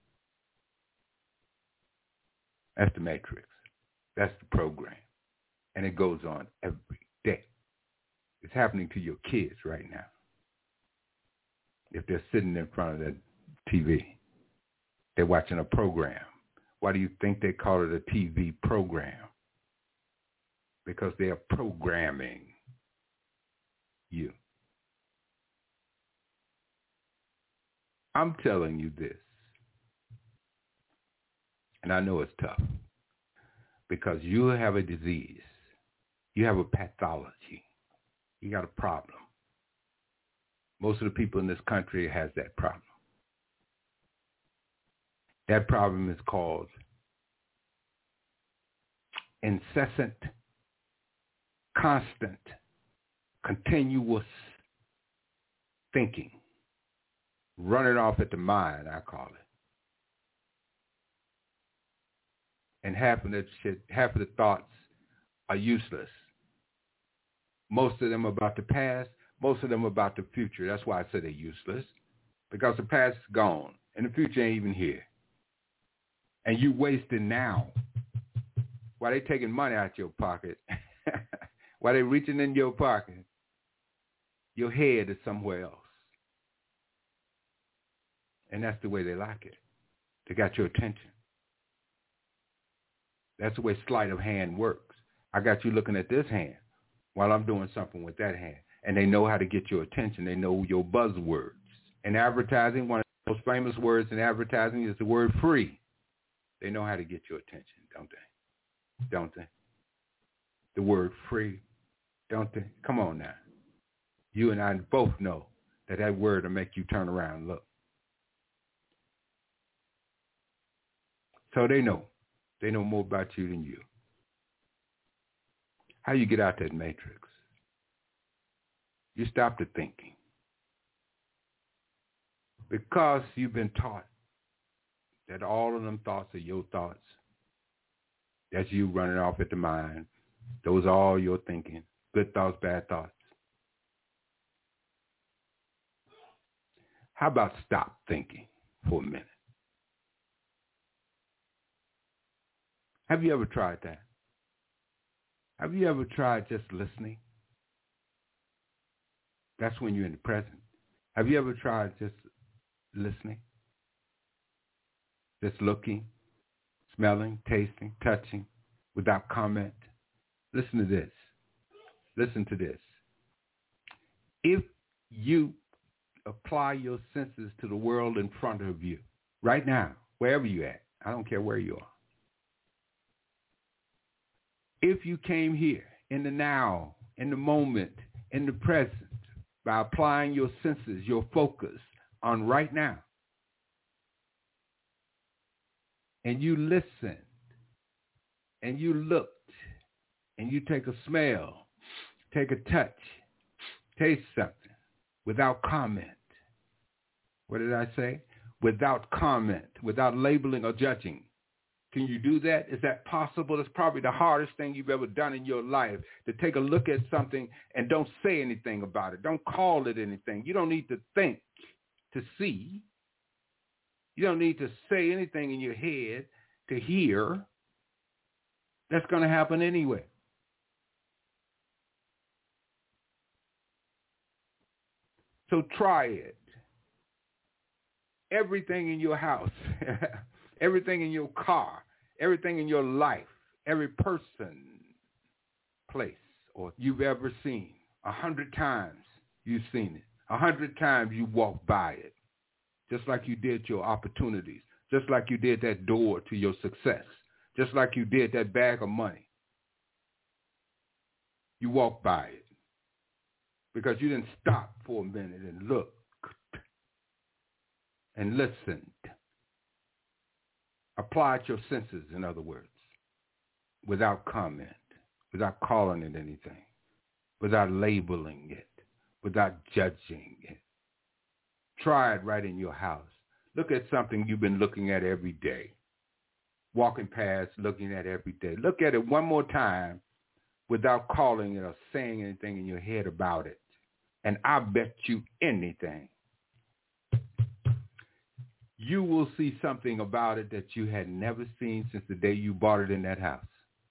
S3: That's the Matrix. That's the program. And it goes on every day. It's happening to your kids right now. If they're sitting in front of the TV, they're watching a program. Why do you think they call it a TV program? Because they are programming you. I'm telling you this, and I know it's tough, because you have a disease. You have a pathology. You got a problem. Most of the people in this country has that problem. That problem is called incessant, constant, continuous thinking. Running off at the mind, I call it. And half of the thoughts are useless. Most of them are about the past. Most of them are about the future. That's why I say they're useless. Because the past is gone and the future ain't even here. And you wasting now. While they taking money out your pocket, while they reaching in your pocket, your head is somewhere else. And that's the way they like it. They got your attention. That's the way sleight of hand works. I got you looking at this hand while I'm doing something with that hand. And they know how to get your attention. They know your buzzwords. In advertising, one of the most famous words in advertising is the word free. They know how to get your attention, don't they? Don't they? The word free, don't they? Come on now. You and I both know that word will make you turn around and look. So they know. They know more about you than you. How you get out that matrix? You stop the thinking. Because you've been taught that all of them thoughts are your thoughts. That's you running off at the mind. Those are all your thinking. Good thoughts, bad thoughts. How about stop thinking for a minute? Have you ever tried that? Have you ever tried just listening? That's when you're in the present. Have you ever tried just listening? Just looking, smelling, tasting, touching, without comment? Listen to this. Listen to this. If you apply your senses to the world in front of you, right now, wherever you're at, I don't care where you are. If you came here in the now, in the moment, in the present, by applying your senses, your focus on right now, and you listened, and you looked, and you take a smell, take a touch, taste something, without comment. What did I say? Without comment, without labeling or judging. Can you do that? Is that possible? It's probably the hardest thing you've ever done in your life, to take a look at something and don't say anything about it. Don't call it anything. You don't need to think to see. You don't need to say anything in your head to hear. That's going to happen anyway. So try it. Everything in your house, everything in your car, everything in your life, every person, place, or you've ever seen 100 times you've seen it. 100 times you walked by it. Just like you did your opportunities. Just like you did that door to your success. Just like you did that bag of money. You walked by it. Because you didn't stop for a minute and look and listened. Applied your senses, in other words, without comment, without calling it anything, without labeling it, without judging it. Try it right in your house. Look at something you've been looking at every day, walking past, looking at every day. Look at it one more time without calling it or saying anything in your head about it. And I bet you anything, you will see something about it that you had never seen since the day you bought it in that house.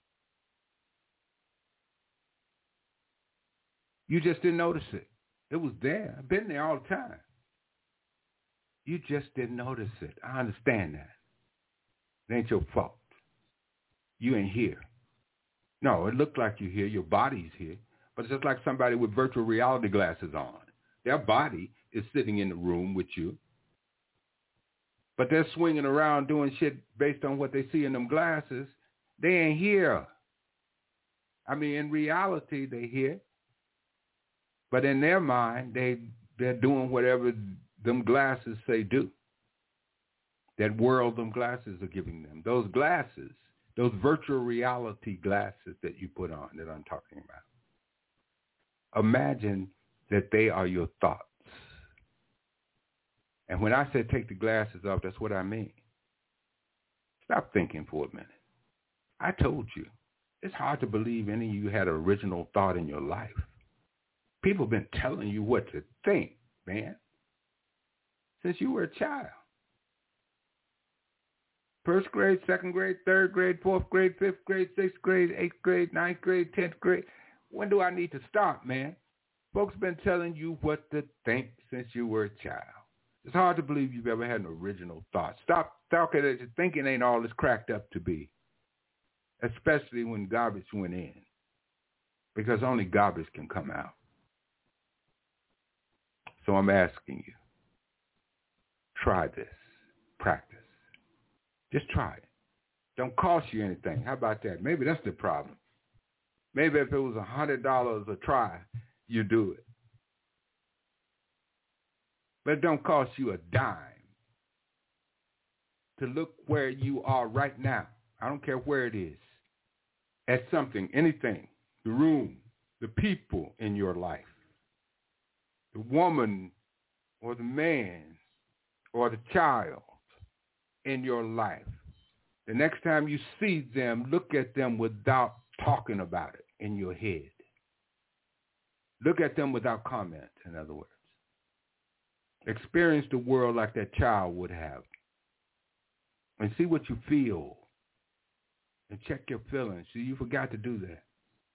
S3: You just didn't notice it. It was there. I've been there all the time. You just didn't notice it. I understand that. It ain't your fault. You ain't here. No, it looked like you're here. Your body's here. But it's just like somebody with virtual reality glasses on. Their body is sitting in the room with you. But they're swinging around doing shit based on what they see in them glasses. They ain't here. I mean, in reality, they're here. But in their mind, they're doing whatever them glasses say do. That world them glasses are giving them. Those glasses, those virtual reality glasses that you put on that I'm talking about. Imagine that they are your thoughts. And when I said take the glasses off, that's what I mean. Stop thinking for a minute. I told you, it's hard to believe any of you had an original thought in your life. People have been telling you what to think, man, since you were a child. First grade, second grade, third grade, fourth grade, fifth grade, sixth grade, eighth grade, ninth grade, 10th grade. When do I need to stop, man? Folks have been telling you what to think since you were a child. It's hard to believe you've ever had an original thought. Stop talking that your thinking ain't all it's cracked up to be, especially when garbage went in, because only garbage can come out. So I'm asking you, try this, practice. Just try it. Don't cost you anything. How about that? Maybe that's the problem. Maybe if it was $100 a try, you do it. But it don't cost you a dime to look where you are right now. I don't care where it is. At something, anything, the room, the people in your life, the woman or the man or the child in your life. The next time you see them, look at them without talking about it in your head. Look at them without comment, in other words. Experience the world like that child would have. And see what you feel. And check your feelings. See, you forgot to do that.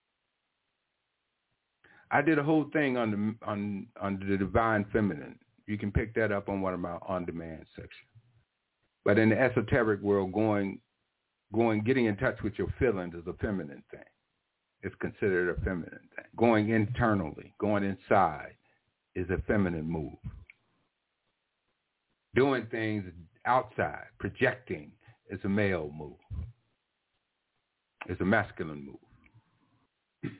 S3: I did a whole thing on the Divine Feminine. You can pick that up on one of my on-demand sections. But in the esoteric world, getting in touch with your feelings is a feminine thing. It's considered a feminine thing. Going internally, going inside is a feminine move. Doing things outside, projecting, is a male move. It's a masculine move.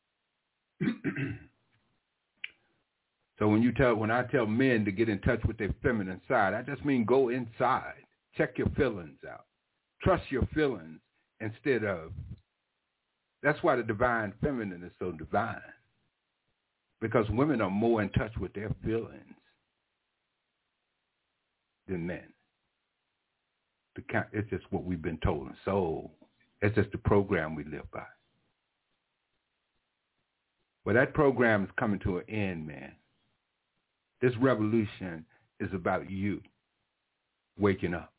S3: So when I tell men to get in touch with their feminine side, I just mean go inside. Check your feelings out. Trust your feelings instead of. That's why the Divine Feminine is so divine. Because women are more in touch with their feelings than men. It's just what we've been told. And so it's just the program we live by. Well, that program is coming to an end, man. This revolution is about you waking up.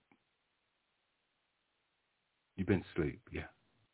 S3: You've been asleep, yeah.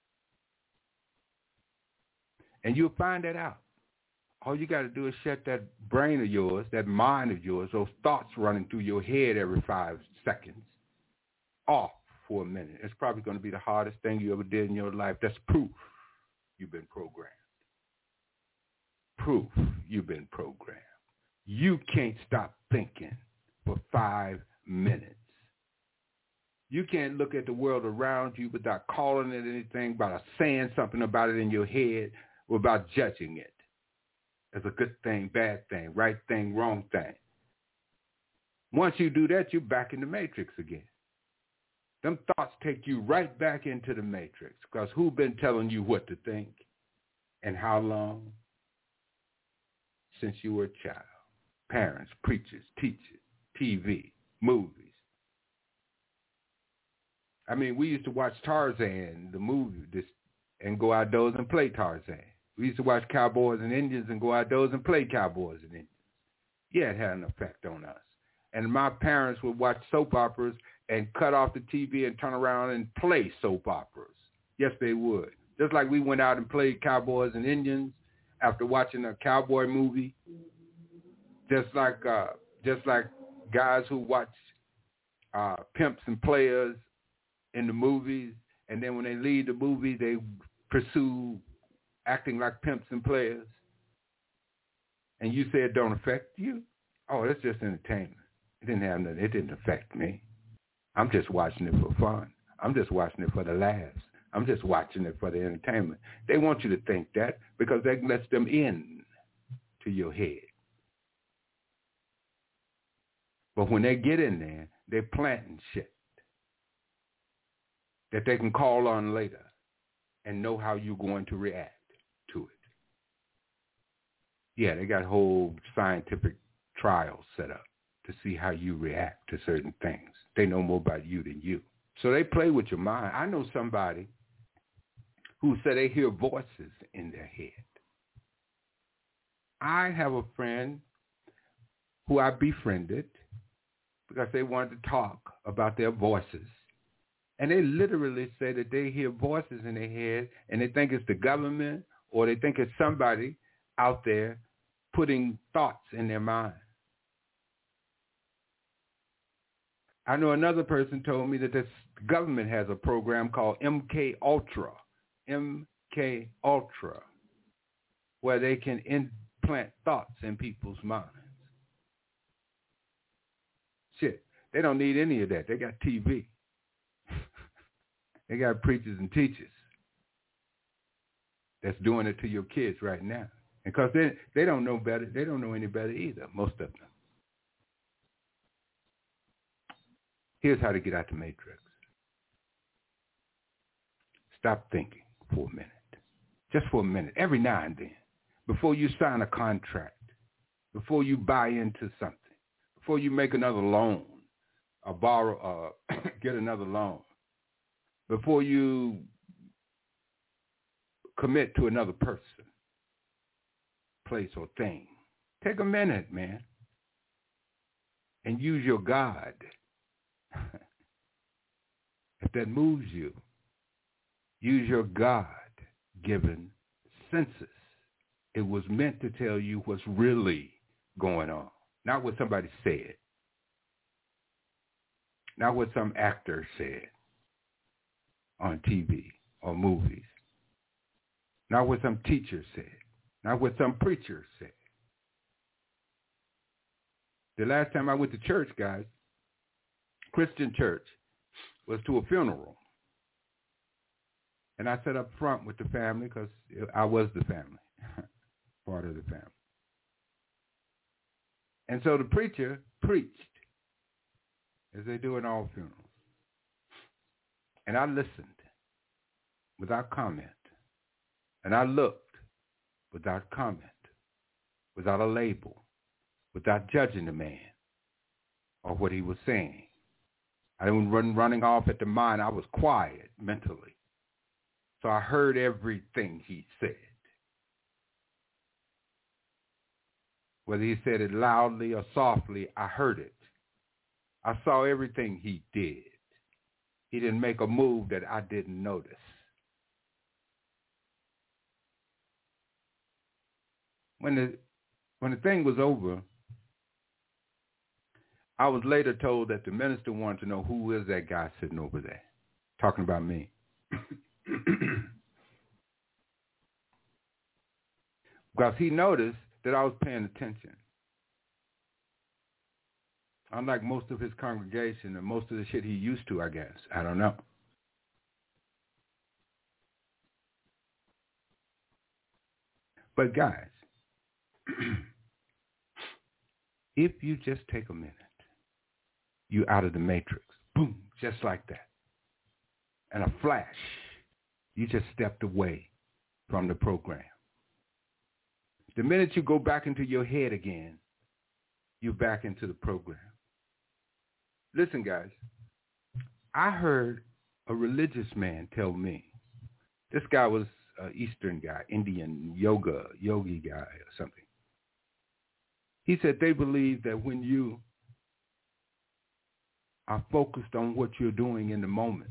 S3: And you'll find that out. All you got to do is shut that brain of yours, that mind of yours, those thoughts running through your head every 5 seconds, off for a minute. It's probably going to be the hardest thing you ever did in your life. That's proof you've been programmed. proof you've been programmed. You can't stop thinking for 5 minutes. You can't look at the world around you without calling it anything, without saying something about it in your head, without judging it as a good thing, bad thing, right thing, wrong thing. Once you do that, you're back in the matrix again. Them thoughts take you right back into the matrix, because who's been telling you what to think and how long? Since you were a child. Parents, preachers, teachers, TV, movies. I mean, we used to watch Tarzan, the movie, and go outdoors and play Tarzan. We used to watch Cowboys and Indians and go outdoors and play Cowboys and Indians. Yeah, it had an effect on us. And my parents would watch soap operas and cut off the TV and turn around and play soap operas. Yes, they would. Just like we went out and played Cowboys and Indians after watching a cowboy movie. Just like guys who watch pimps and players in the movies, and then when they leave the movie, they pursue acting like pimps and players. And you say it don't affect you? Oh, that's just entertainment. It didn't have nothing. It didn't affect me. I'm just watching it for fun. I'm just watching it for the laughs. I'm just watching it for the entertainment. They want you to think that because that lets them in to your head. But when they get in there, they're planting shit that they can call on later and know how you're going to react to it. Yeah, they got whole scientific trials set up to see how you react to certain things. They know more about you than you. So they play with your mind. I know somebody who said they hear voices in their head. I have a friend who I befriended because they wanted to talk about their voices. And they literally say that they hear voices in their head and they think it's the government or they think it's somebody out there putting thoughts in their mind. I know another person told me that this government has a program called MK Ultra, where they can implant thoughts in people's minds. Shit, they don't need any of that. They got TV. They got preachers and teachers that's doing it to your kids right now. And because they don't know better, they don't know any better either, most of them. Here's how to get out the matrix. Stop thinking for a minute. Just for a minute, every now and then. Before you sign a contract, before you buy into something, before you make another loan, or borrow, get another loan, before you commit to another person, place, or thing. Take a minute, man, and use your God. If that moves you, use your God-given senses. It was meant to tell you what's really going on, not what somebody said, not what some actor said on TV or movies, not what some teacher said, not what some preacher said. The last time I went to church, guys, Christian church, was to a funeral. And I sat up front with the family because I was the family, part of the family. And so the preacher preached, as they do in all funerals. And I listened without comment. And I looked without comment, without a label, without judging the man or what he was saying. I didn't run running off at the mind. I was quiet mentally. So I heard everything he said. Whether he said it loudly or softly, I heard it. I saw everything he did. He didn't make a move that I didn't notice. When the thing was over, I was later told that the minister wanted to know who is that guy sitting over there, talking about me. Because he noticed that I was paying attention. Unlike most of his congregation and most of the shit he used to, I guess. I don't know. But guys, if you just take a minute, you out of the matrix. Boom, just like that. And a flash, you just stepped away from the program. The minute you go back into your head again, you're back into the program. Listen, guys, I heard a religious man tell me, this guy was an Eastern guy, Indian yogi guy or something. He said they believe that when you are focused on what you're doing in the moment,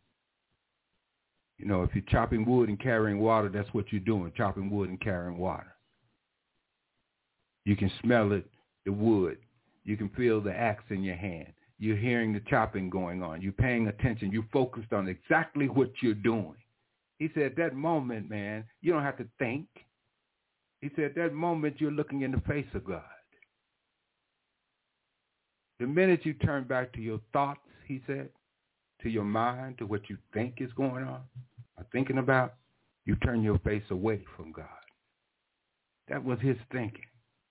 S3: you know, if you're chopping wood and carrying water, that's what you're doing, chopping wood and carrying water. You can smell it, the wood. You can feel the axe in your hand. You're hearing the chopping going on. You're paying attention. You're focused on exactly what you're doing. He said, at that moment, man, you don't have to think. He said, at that moment, you're looking in the face of God. The minute you turn back to your thoughts, he said, to your mind, to what you think is going on or thinking about, you turn your face away from God. That was his thinking.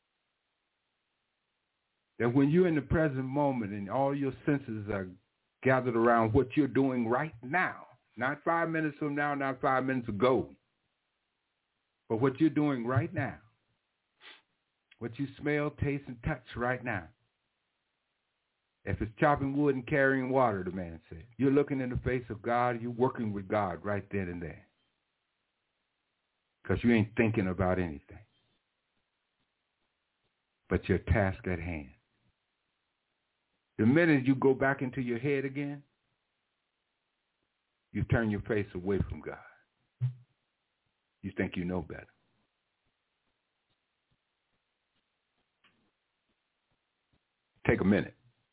S3: That when you're in the present moment and all your senses are gathered around what you're doing right now, not 5 minutes from now, not 5 minutes ago, but what you're doing right now, what you smell, taste, and touch right now. If it's chopping wood and carrying water, the man said, you're looking in the face of God, you're working with God right then and there. Because you ain't thinking about anything but your task at hand. The minute you go back into your head again, you turn your face away from God. You think you know better. Take a minute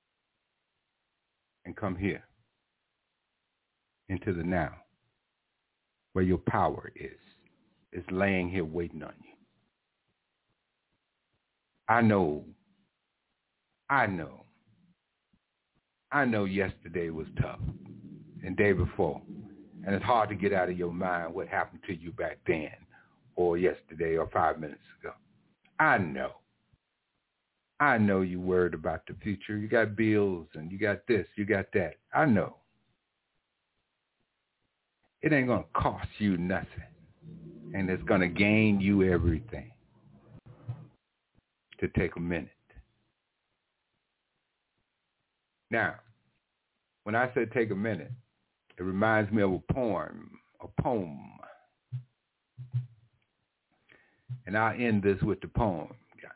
S3: and come here into the now where your power is. It's laying here waiting on you. I know yesterday was tough and day before, and it's hard to get out of your mind what happened to you back then or yesterday or 5 minutes ago. I know you worried about the future. You got bills and you got this, you got that. I know. It ain't going to cost you nothing, and it's going to gain you everything to take a minute. Now, when I say take a minute, it reminds me of a poem. And I'll end this with the poem, guys.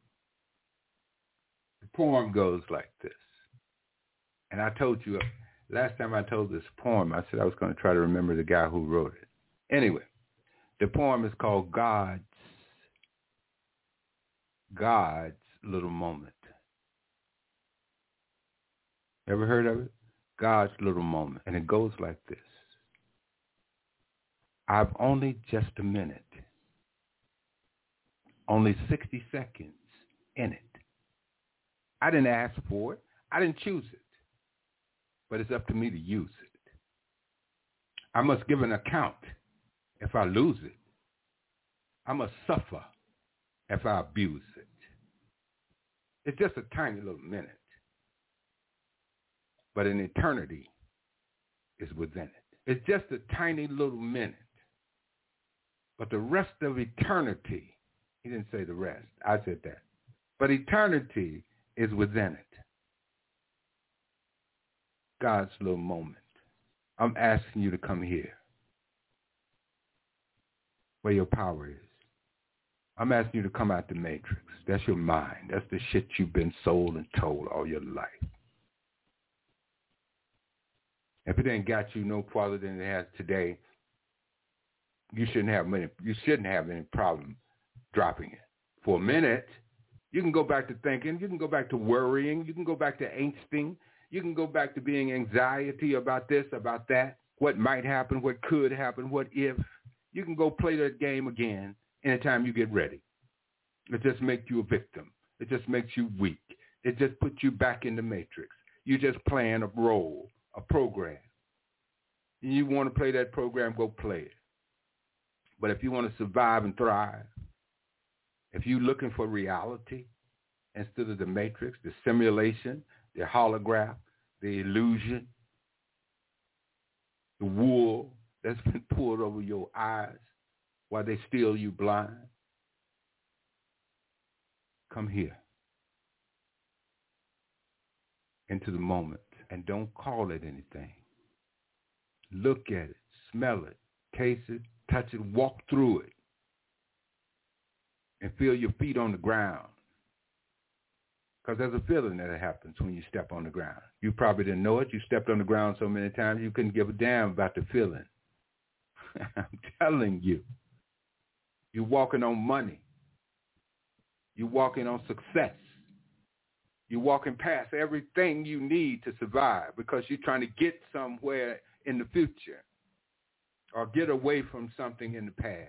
S3: The poem goes like this. And I told you, last time I told this poem, I said I was going to try to remember the guy who wrote it. Anyway, the poem is called God's Little Moment. Ever heard of it? God's Little Moment. And it goes like this. I've only just a minute, only 60 seconds in it. I didn't ask for it. I didn't choose it. But it's up to me to use it. I must give an account if I lose it. I must suffer if I abuse it. It's just a tiny little minute. But an eternity is within it. It's just a tiny little minute. But the rest of eternity, he didn't say the rest, I said that. But eternity is within it. God's little moment. I'm asking you to come here where your power is. I'm asking you to come out the matrix. That's your mind. That's the shit you've been sold and told all your life. If it ain't got you no farther than it has today, you shouldn't have any problem dropping it. For a minute, you can go back to thinking, you can go back to worrying, you can go back to angsting, you can go back to being anxiety about this, about that, what might happen, what could happen, what if. You can go play that game again anytime you get ready. It just makes you a victim. It just makes you weak. It just puts you back in the matrix. You're just playing a role, a program. You want to play that program, go play it. But if you want to survive and thrive, if you're looking for reality instead of the matrix, the simulation, the holograph, the illusion, the wool that's been pulled over your eyes while they steal you blind, come here into the moment and don't call it anything. Look at it, smell it, taste it, touch it, walk through it, and feel your feet on the ground. Because there's a feeling that happens when you step on the ground. You probably didn't know it. You stepped on the ground so many times you couldn't give a damn about the feeling. I'm telling you. You're walking on money. You're walking on success. You're walking past everything you need to survive because you're trying to get somewhere in the future or get away from something in the past.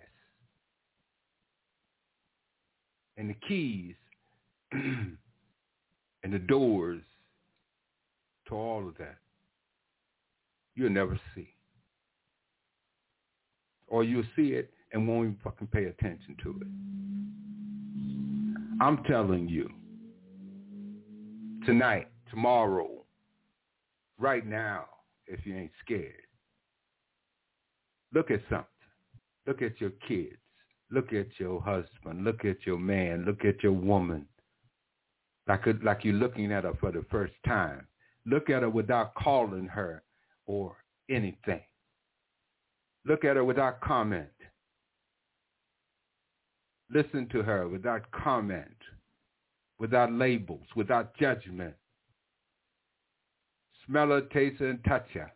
S3: And the keys and the doors to all of that, you'll never see. Or you'll see it and won't even fucking pay attention to it. I'm telling you, tonight, tomorrow, right now, if you ain't scared, look at something. Look at your kids. Look at your husband. Look at your man. Look at your woman. Like you're looking at her for the first time. Look at her without calling her or anything. Look at her without comment. Listen to her without comment, without labels, without judgment. Smell her, taste her, and touch her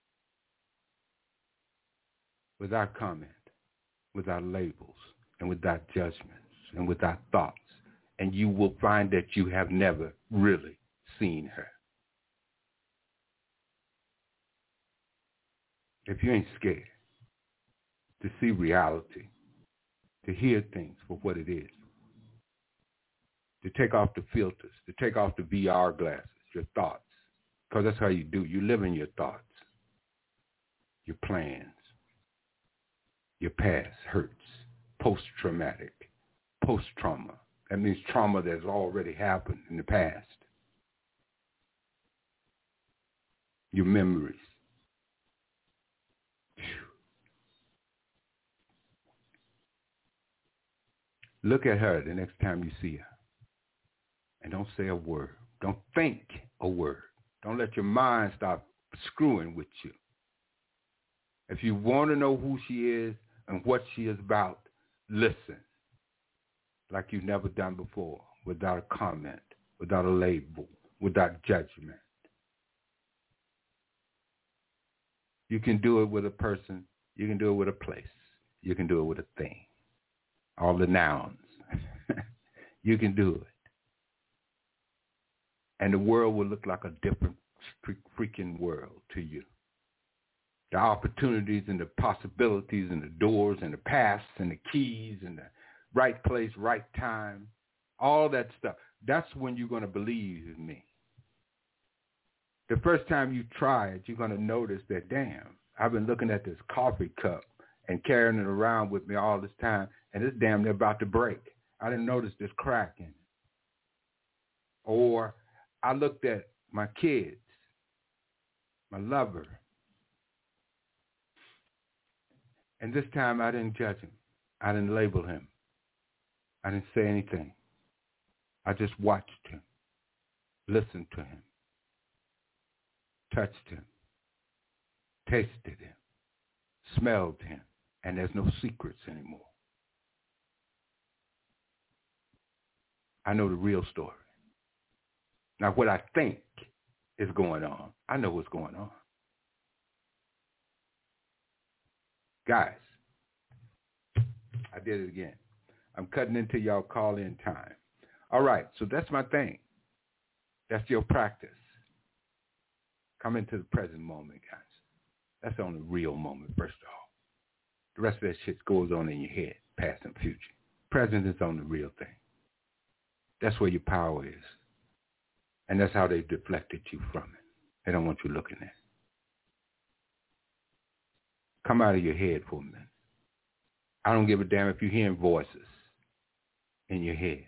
S3: without comment, without labels, and without judgments, and without thoughts. And you will find that you have never really seen her. If you ain't scared to see reality, to hear things for what it is, to take off the filters, to take off the VR glasses, your thoughts, because that's how you do. You live in your thoughts, your plans, your past hurts, post-traumatic, post-trauma. That means trauma that's already happened in the past. Your memories. Look at her the next time you see her. And don't say a word. Don't think a word. Don't let your mind stop screwing with you. If you want to know who she is and what she is about, listen like you've never done before, without a comment, without a label, without judgment. You can do it with a person. You can do it with a place. You can do it with a thing. All the nouns. You can do it. And the world will look like a different freaking world to you. The opportunities and the possibilities and the doors and the paths and the keys and the right place, right time, all that stuff. That's when you're going to believe in me. The first time you try it, you're going to notice that, damn, I've been looking at this coffee cup and carrying it around with me all this time, and it's damn near about to break. I didn't notice this crack in it. Or I looked at my kids, my lover, and this time I didn't judge him. I didn't label him. I didn't say anything. I just watched him, listened to him, touched him, tasted him, smelled him, and there's no secrets anymore. I know the real story. Now, what I think is going on, I know what's going on. Guys, I did it again. I'm cutting into y'all call-in time. All right, so that's my thing. That's your practice. Come into the present moment, guys. That's the only real moment, first of all. The rest of that shit goes on in your head, past and future. President's on the real thing. That's where your power is. And that's how they deflected you from it. They don't want you looking at it. Come out of your head for a minute. I don't give a damn if you're hearing voices in your head.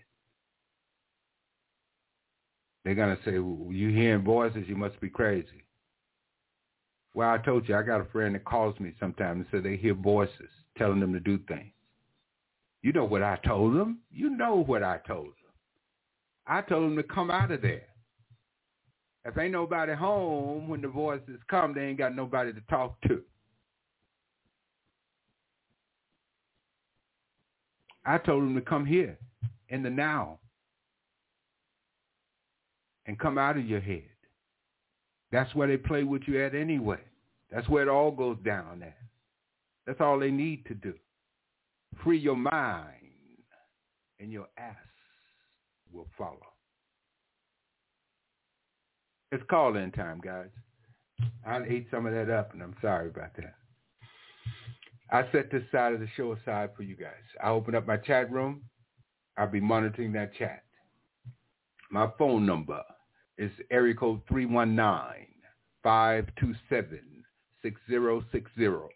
S3: They're going to say, well, you hearing voices, you must be crazy. Well, I told you, I got a friend that calls me sometimes and says they hear voices telling them to do things. You know what I told them? You know what I told them. I told them to come out of there. If ain't nobody home when the voices come, they ain't got nobody to talk to. I told them to come here in the now and come out of your head. That's where they play with you at anyway. That's where it all goes down at. That's all they need to do. Free your mind and your ass will follow. It's call-in time, guys. I ate some of that up, and I'm sorry about that. I set this side of the show aside for you guys. I open up my chat room. I'll be monitoring that chat. My phone number is area code 319-527-6060.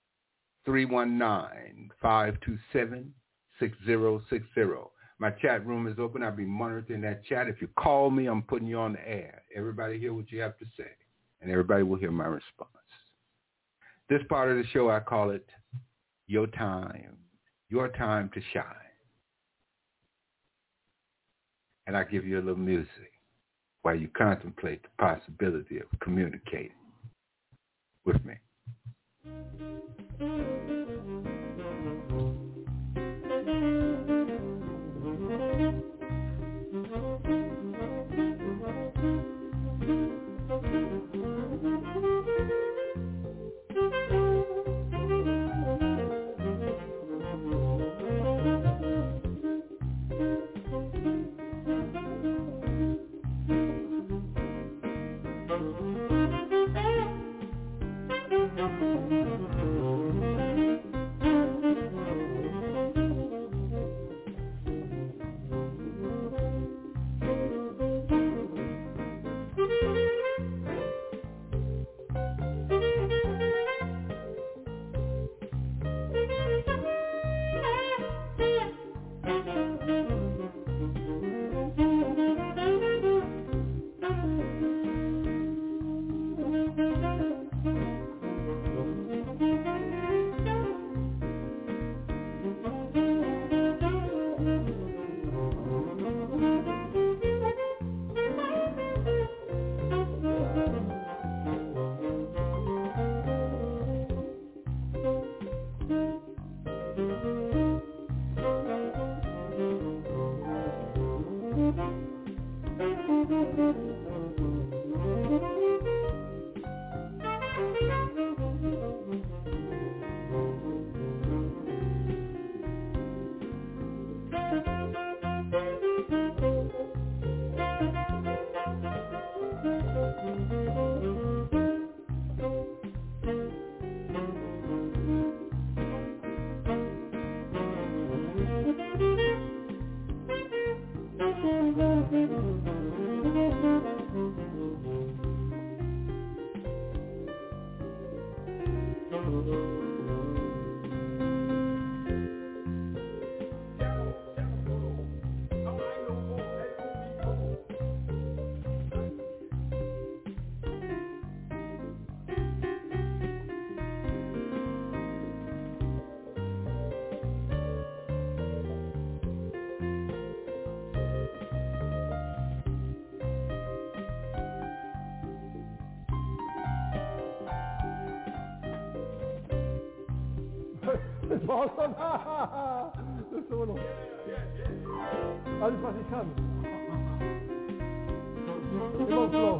S3: 319-527-6060. My chat room is open. I'll be monitoring that chat. If you call me, I'm putting you on the air. Everybody hear what you have to say, and everybody will hear my response. This part of the show, I call it your time to shine. And I give you a little music while you contemplate the possibility of communicating with me.
S4: Das war's dann. Das ist immer noch. Alles, was ich kann. Immer auf Flow.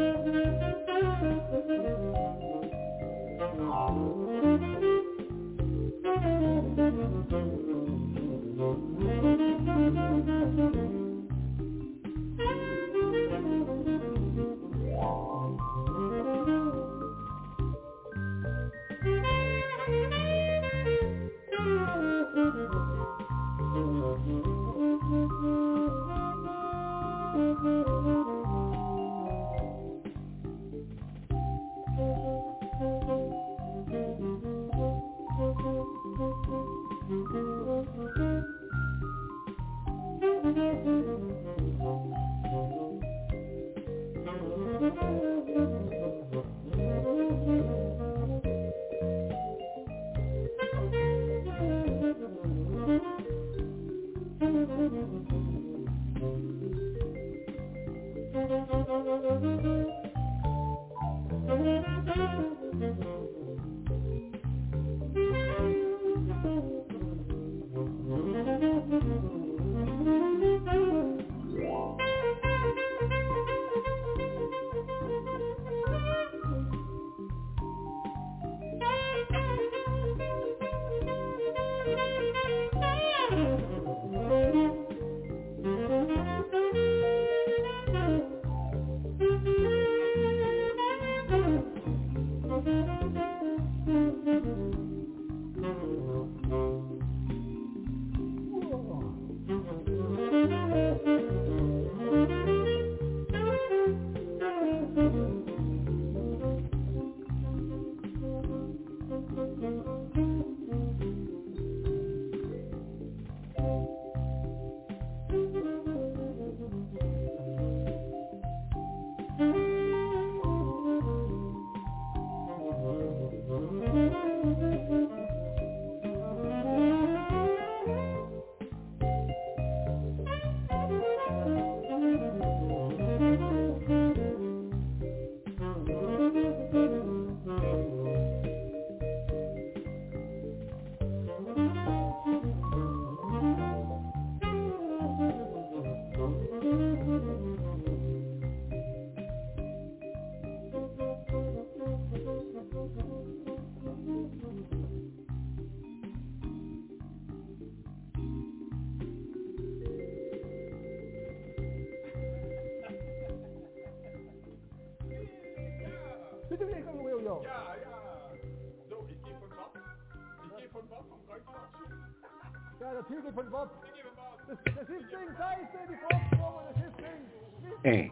S3: Hey,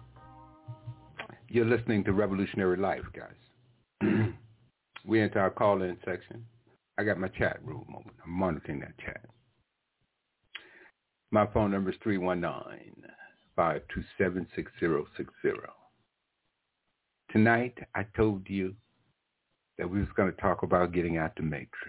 S3: you're listening to Revolutionary Life, guys. We're into our call-in section. I got my chat room open. I'm monitoring that chat. My phone number is 319-527-6060. Tonight, I told you that we was going to talk about getting out the matrix.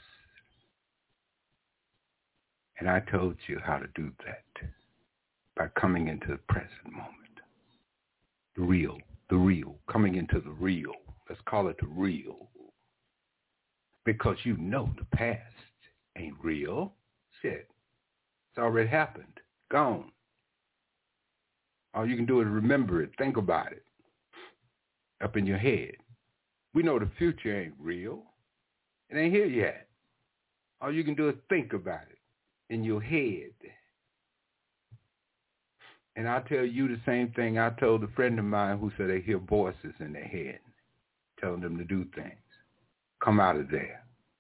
S3: And I told you how to do that by coming into the present moment. The real, coming into the real. Let's call it the real. Because you know the past ain't real. Shit. It's already happened. Gone. All you can do is remember it, think about it. Up in your head. We know the future ain't real. It ain't here yet. All you can do is think about it in your head. And I tell you the same thing I told a friend of mine who said they hear voices in their head telling them to do things. Come out of there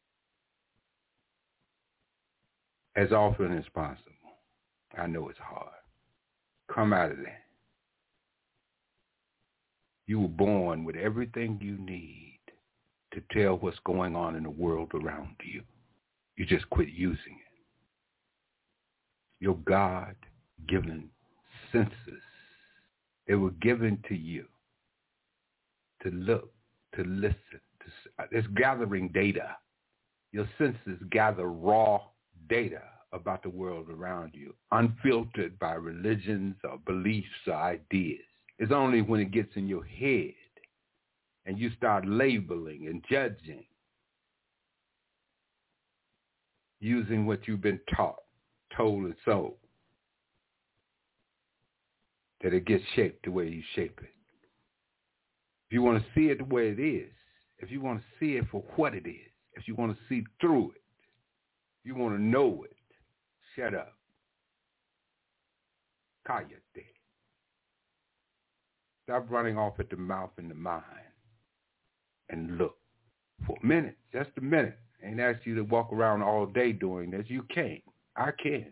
S3: as often as possible. I know it's hard. Come out of there. You were born with everything you need to tell what's going on in the world around you. You just quit using it. Your God-given senses, they were given to you to look, to listen. It's gathering data. Your senses gather raw data about the world around you, unfiltered by religions or beliefs or ideas. It's only when it gets in your head and you start labeling and judging using what you've been taught, told, and sold, that it gets shaped the way you shape it. if you want to see it the way it is, if you want to see it for what it is, if you want to see through it, if you want to know it, shut up. Cállate. Stop running off at the mouth and the mind and look for a minute, just a minute. Ain't asked you to walk around all day doing this. You can't. I can.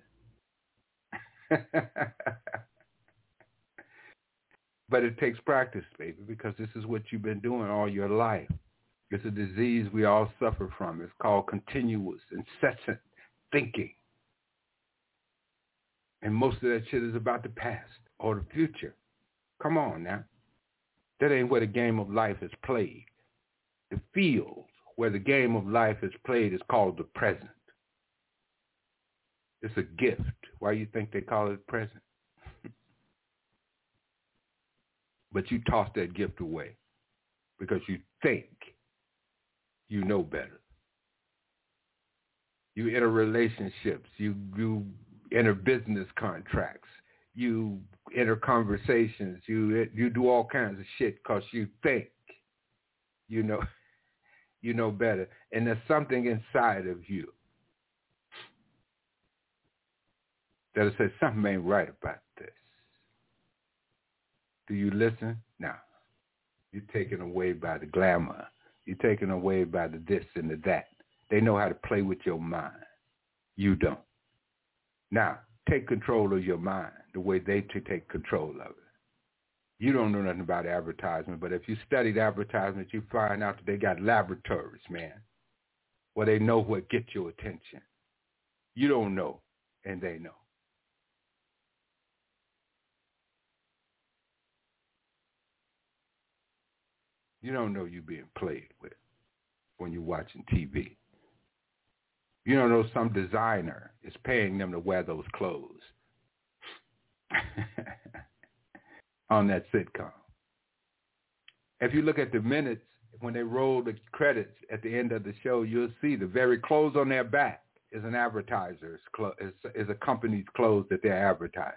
S3: But it takes practice, baby, because this is what you've been doing all your life. It's a disease we all suffer from. It's called continuous, incessant thinking. And most of that shit is about the past or the future. Come on now. That ain't where the game of life is played. The field where the game of life is played is called the present. It's a gift. Why do you think they call it present? But you toss that gift away because you think you know better. You enter relationships. You enter business contracts. You enter conversations. You do all kinds of shit because you think you know better. And there's something inside of you that says something ain't right about this. Do you listen? No. You're taken away by the glamour. You're taken away by the this and the that. They know how to play with your mind. You don't. Now, take control of your mind the way they take control of it. You don't know nothing about advertisement, but if you studied advertisement, you find out that they got laboratories, man, where they know what gets your attention. You don't know, and they know. You don't know you're being played with when you're watching TV. You don't know some designer is paying them to wear those clothes on that sitcom. If you look at the minutes, when they roll the credits at the end of the show, you'll see the very clothes on their back is an advertiser's is a company's clothes that they're advertising.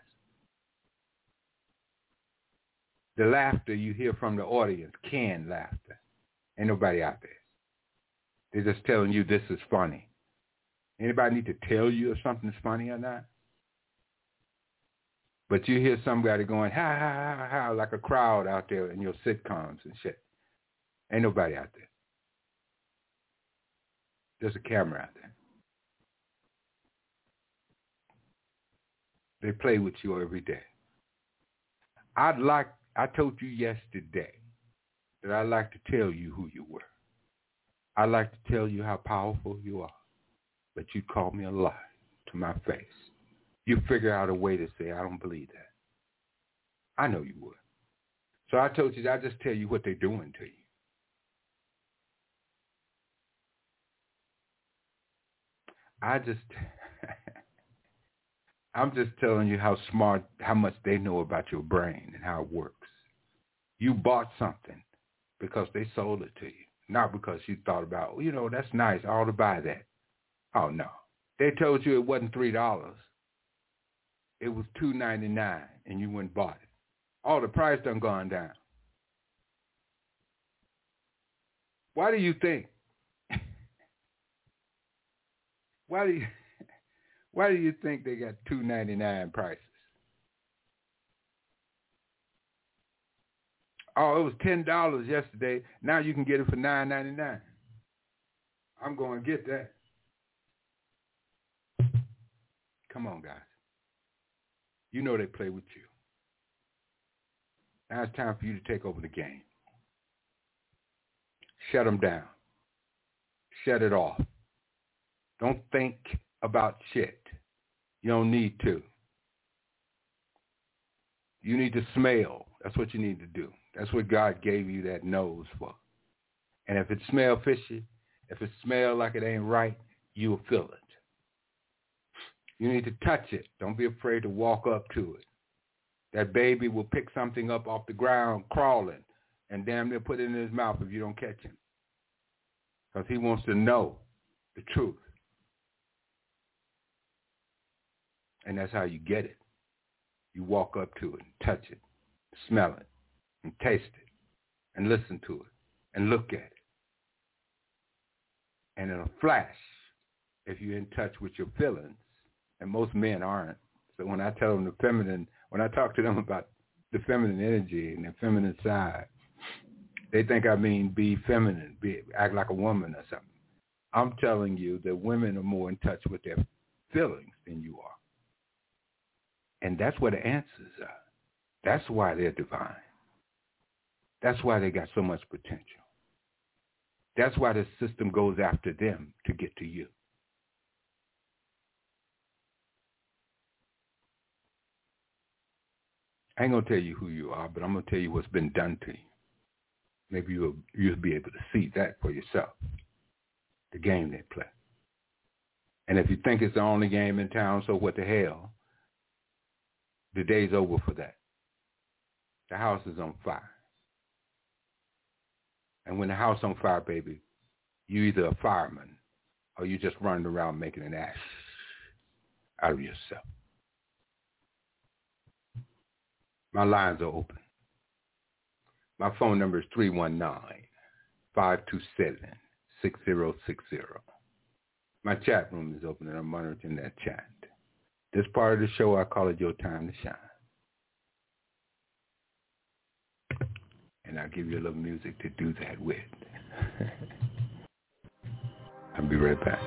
S3: The laughter you hear from the audience, canned laughter. Ain't nobody out there. They're just telling you this is funny. Anybody need to tell you if something's funny or not? But you hear somebody going, ha, ha, ha, ha, like a crowd out there in your sitcoms and shit. Ain't nobody out there. There's a camera out there. They play with you every day. I told you yesterday that I like to tell you who you were. I like to tell you how powerful you are. But you call me a lie to my face. You figure out a way to say, I don't believe that. I know you would. So I told you, I just tell you what they're doing to you. I'm just telling you how smart, how much they know about your brain and how it works. You bought something because they sold it to you, not because you thought about, that's nice, I ought to buy that. Oh, no. They told you it wasn't $3. It was $2.99, and you went and bought it. Oh, the price done gone down. Why do you think? Why do you think they got $2.99 prices? Oh, it was $10 yesterday. Now you can get it for $9.99. I'm going to get that. Come on, guys. You know they play with you. Now it's time for you to take over the game. Shut them down. Shut it off. Don't think about shit. You don't need to. You need to smell. That's what you need to do. That's what God gave you that nose for. And if it smells fishy, if it smells like it ain't right, you'll feel it. You need to touch it. Don't be afraid to walk up to it. That baby will pick something up off the ground crawling and damn near put it in his mouth if you don't catch him. Because he wants to know the truth. And that's how you get it. You walk up to it and touch it, smell it, and taste it, and listen to it and look at it. And it'll flash if you're in touch with your feelings. And most men aren't. So when I tell them when I talk to them about the feminine energy and the feminine side, they think I mean be feminine, act like a woman or something. I'm telling you that women are more in touch with their feelings than you are. And that's where the answers are. That's why they're divine. That's why they got so much potential. That's why the system goes after them to get to you. I ain't going to tell you who you are, but I'm going to tell you what's been done to you. Maybe you'll be able to see that for yourself, the game they play. And if you think it's the only game in town, so what the hell? The day's over for that. The house is on fire. And when the house on fire, baby, you either a fireman or you just running around making an ass out of yourself. My lines are open. My phone number is 319-527-6060. My chat room is open and I'm monitoring that chat. This part of the show, I call it Your Time to Shine. And I'll give you a little music to do that with. I'll be right back.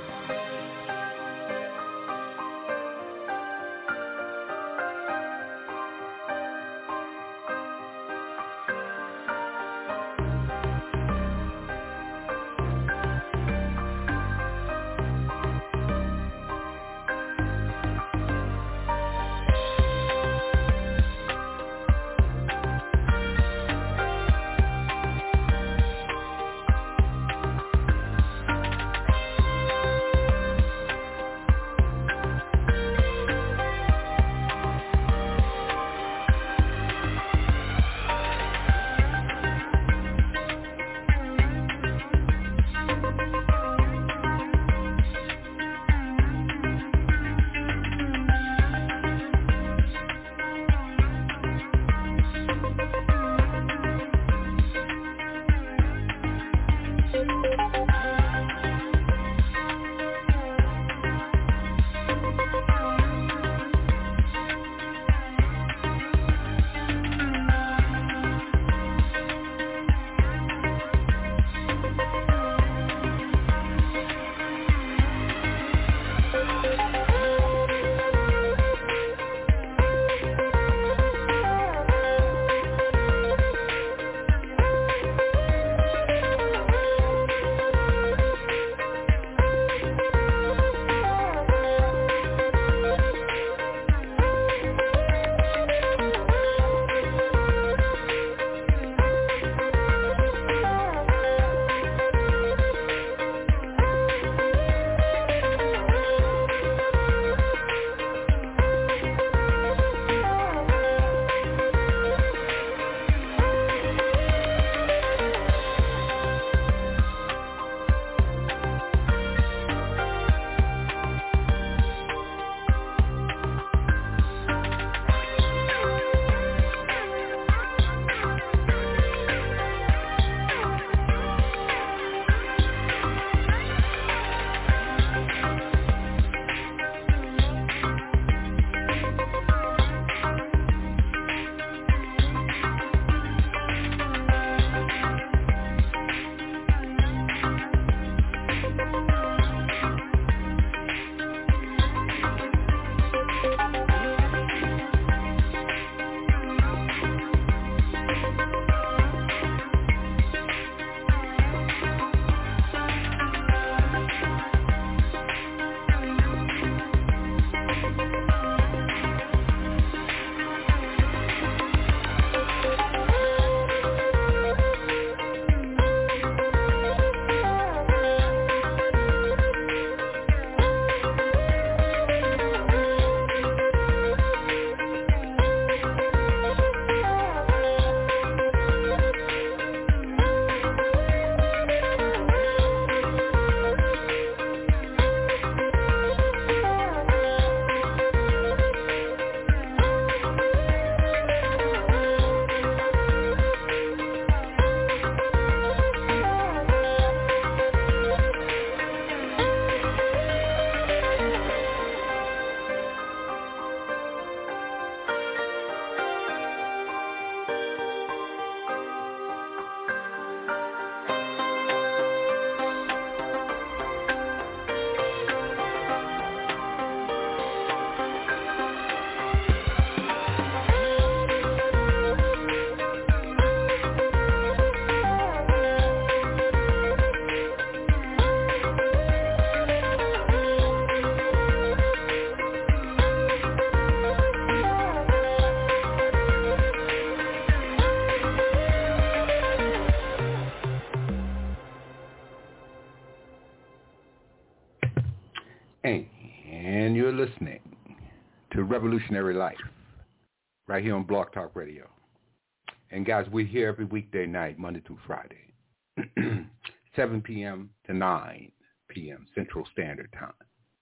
S3: And you're listening to Revolutionary Life right here on Blog Talk Radio. And guys, we're here every weekday night, Monday through Friday, 7 p.m. to 9 p.m. Central Standard Time.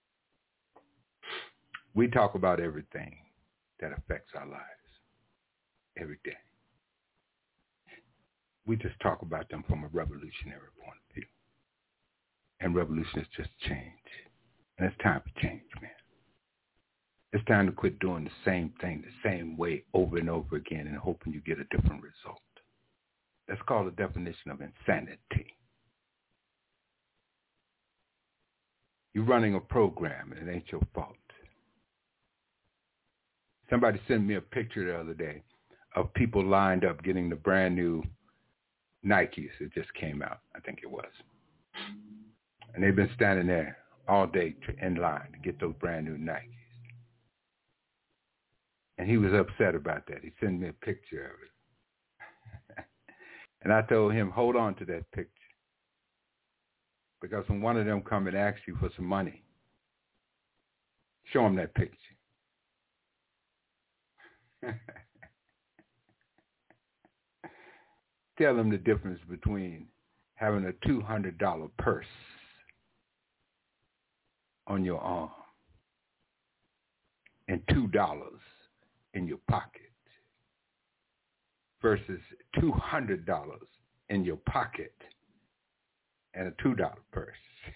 S3: We talk about everything that affects our lives every day. We just talk about them from a revolutionary point of view. And revolution is just change. And it's time for change, man. It's time to quit doing the same thing the same way over and over again and hoping you get a different result. That's called the definition of insanity. You're running a program and it ain't your fault. Somebody sent me a picture the other day of people lined up getting the brand new Nikes. It just came out, I think it was. And they've been standing there all day in line to get those brand new Nikes. And he was upset about that. He sent me a picture of it. And I told him, hold on to that picture. Because when one of them come and ask you for some money, show them that picture. Tell them the difference between having a $200 purse on your arm and $2 in your pocket versus $200 in your pocket and a $2 purse.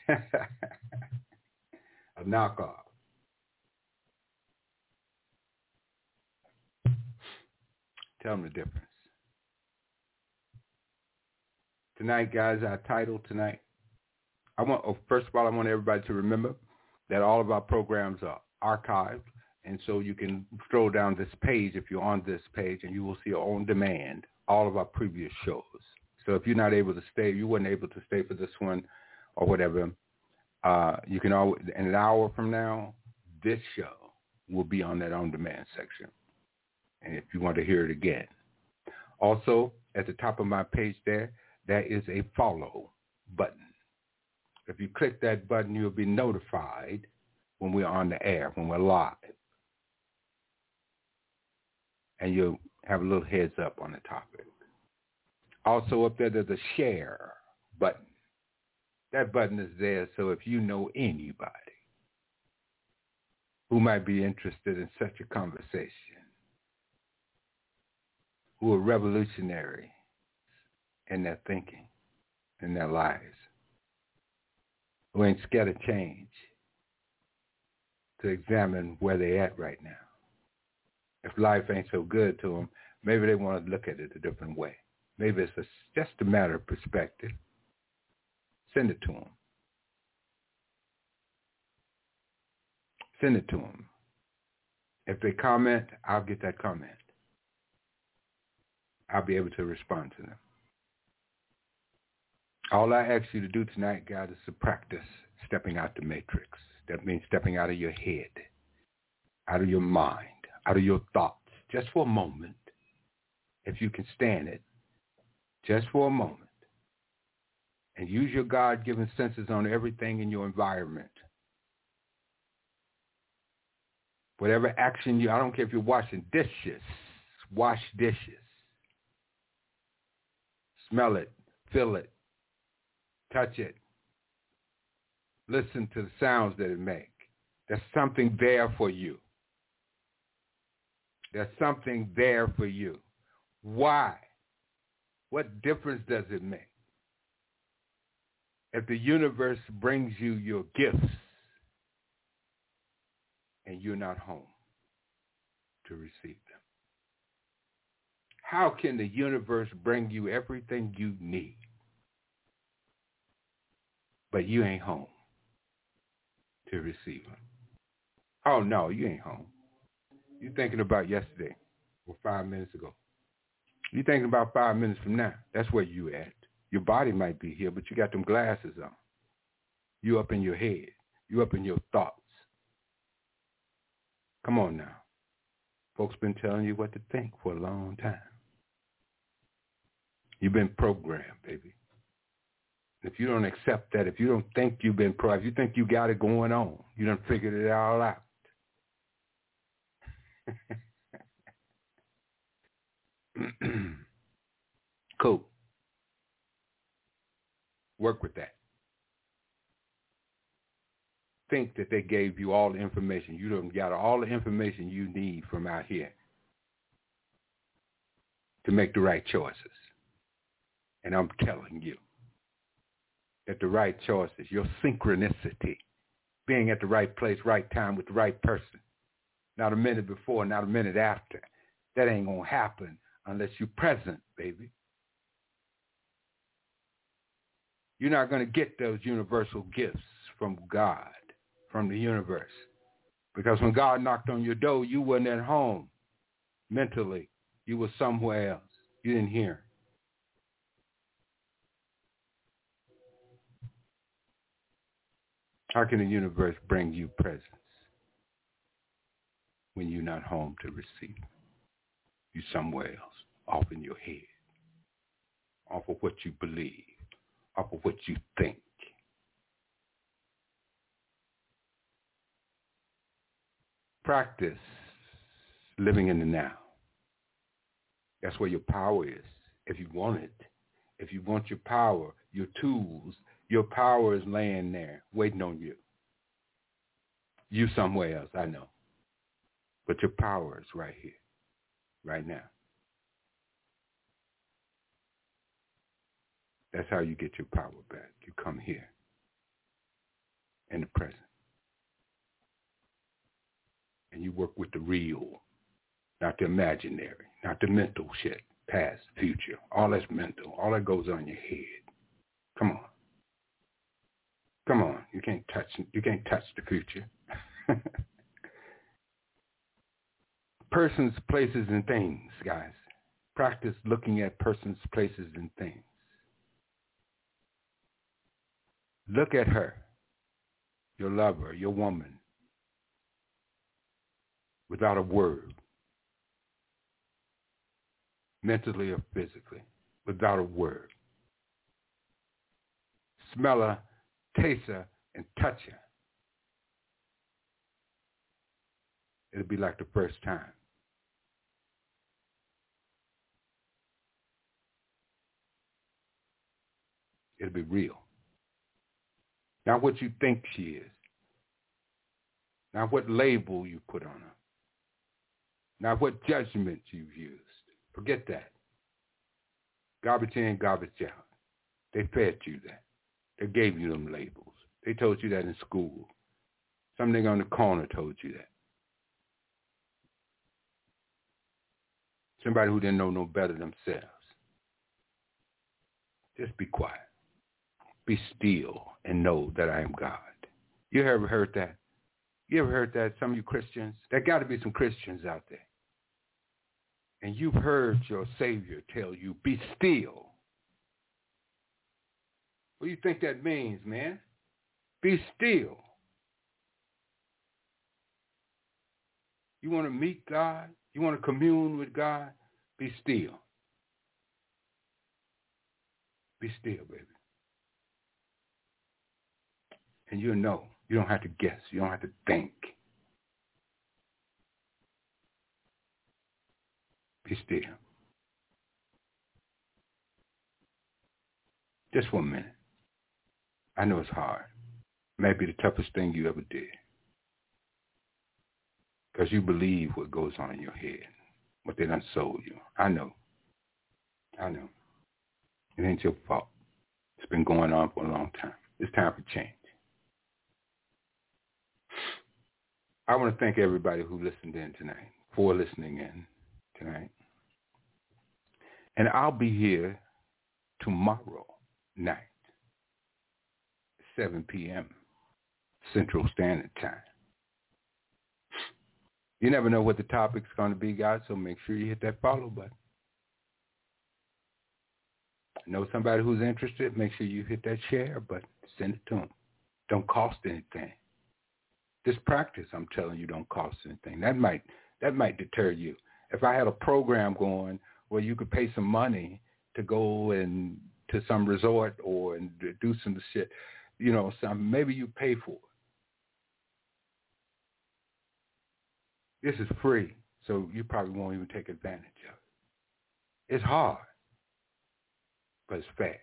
S3: A knockoff. Tell them the difference. Tonight, guys, our title tonight, first of all, I want everybody to remember that all of our programs are archived, and so you can scroll down this page if you're on this page, and you will see on demand all of our previous shows. So if you're not able to stay, you weren't able to stay for this one or whatever, you can always, in an hour from now, this show will be on that on-demand section, and if you want to hear it again. Also, at the top of my page there is a follow button. If you click that button, you'll be notified when we're on the air, when we're live. And you'll have a little heads up on the topic. Also up there's a share button. That button is there so if you know anybody who might be interested in such a conversation, who are revolutionary in their thinking, in their lives, who ain't scared of change, to examine where they're at right now. If life ain't so good to them, maybe they want to look at it a different way. Maybe it's just a matter of perspective. Send it to them. Send it to them. If they comment, I'll get that comment. I'll be able to respond to them. All I ask you to do tonight, God, is to practice stepping out the matrix. That means stepping out of your head, out of your mind, out of your thoughts, just for a moment, if you can stand it, just for a moment, and use your God-given senses on everything in your environment. Whatever action I don't care if you're washing dishes, wash dishes. Smell it, feel it, touch it. Listen to the sounds that it makes. There's something there for you. There's something there for you. Why? What difference does it make? If the universe brings you your gifts and you're not home to receive them, how can the universe bring you everything you need, but you ain't home to receive them? Oh, no, you ain't home. You're thinking about yesterday or 5 minutes ago. You're thinking about 5 minutes from now. That's where you at. Your body might be here, but you got them glasses on. You up in your head. You up in your thoughts. Come on now. Folks been telling you what to think for a long time. You've been programmed, baby. The if you don't accept that, if you don't think you've been if you think you got it going on, you done figured it all out. Cool. Work with that. Think that they gave you all the information. You done got all the information you need from out here to make the right choices. And I'm telling you that the right choices, your synchronicity, being at the right place, right time with the right person, not a minute before, not a minute after, that ain't going to happen unless you're present, baby. You're not going to get those universal gifts from God, from the universe. Because when God knocked on your door, you wasn't at home mentally. You were somewhere else. You didn't hear. How can the universe bring you presents when you're not home to receive? You're somewhere else, off in your head, off of what you believe, off of what you think. Practice living in the now. That's where your power is, if you want it. If you want your power, your tools, your power is laying there, waiting on you. You somewhere else, I know. But your power is right here, right now. That's how you get your power back. You come here, in the present. And you work with the real, not the imaginary, not the mental shit, past, future. All that's mental. All that goes on in your head. Come on. Come on. You can't touch the future. Persons, places, and things, guys. Practice looking at persons, places, and things. Look at her, your lover, your woman, without a word, mentally or physically, without a word. Smell her, taste her, and touch her. It'll be like the first time. It'll be real. Not what you think she is. Not what label you put on her. Not what judgment you've used. Forget that. Garbage in, garbage out. They fed you that. They gave you them labels. They told you that in school. Some nigga on the corner told you that. Somebody who didn't know no better themselves. Just be quiet. Be still and know that I am God. You ever heard that? You ever heard that? Some of you Christians? There got to be some Christians out there. And you've heard your Savior tell you, be still. What do you think that means, man? Be still. You want to meet God? You want to commune with God? Be still. Be still, baby. And you'll know. You don't have to guess. You don't have to think. Be still. Just for a minute. I know it's hard. It may be the toughest thing you ever did. Because you believe what goes on in your head, what they done sold you. I know. It ain't your fault. It's been going on for a long time. It's time for change. I want to thank everybody who listened in tonight, for listening in tonight. And I'll be here tomorrow night, 7 p.m. Central Standard Time. You never know what the topic's going to be, guys, so make sure you hit that follow button. Know somebody who's interested, make sure you hit that share button. Send it to them. Don't cost anything. This practice, I'm telling you, don't cost anything. That might deter you. If I had a program going where you could pay some money to go and to some resort or and do some shit, you know, maybe you pay for it. This is free, so you probably won't even take advantage of it. It's hard, but it's fair.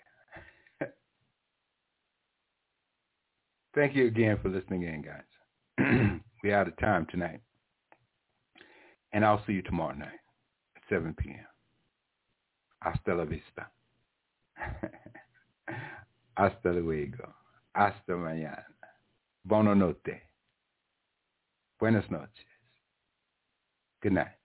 S3: Thank you again for listening in, guys. We're out of time tonight. And I'll see you tomorrow night at 7 p.m. Hasta la vista. Hasta luego. Hasta mañana. Buona notte. Buenas noches. Good night.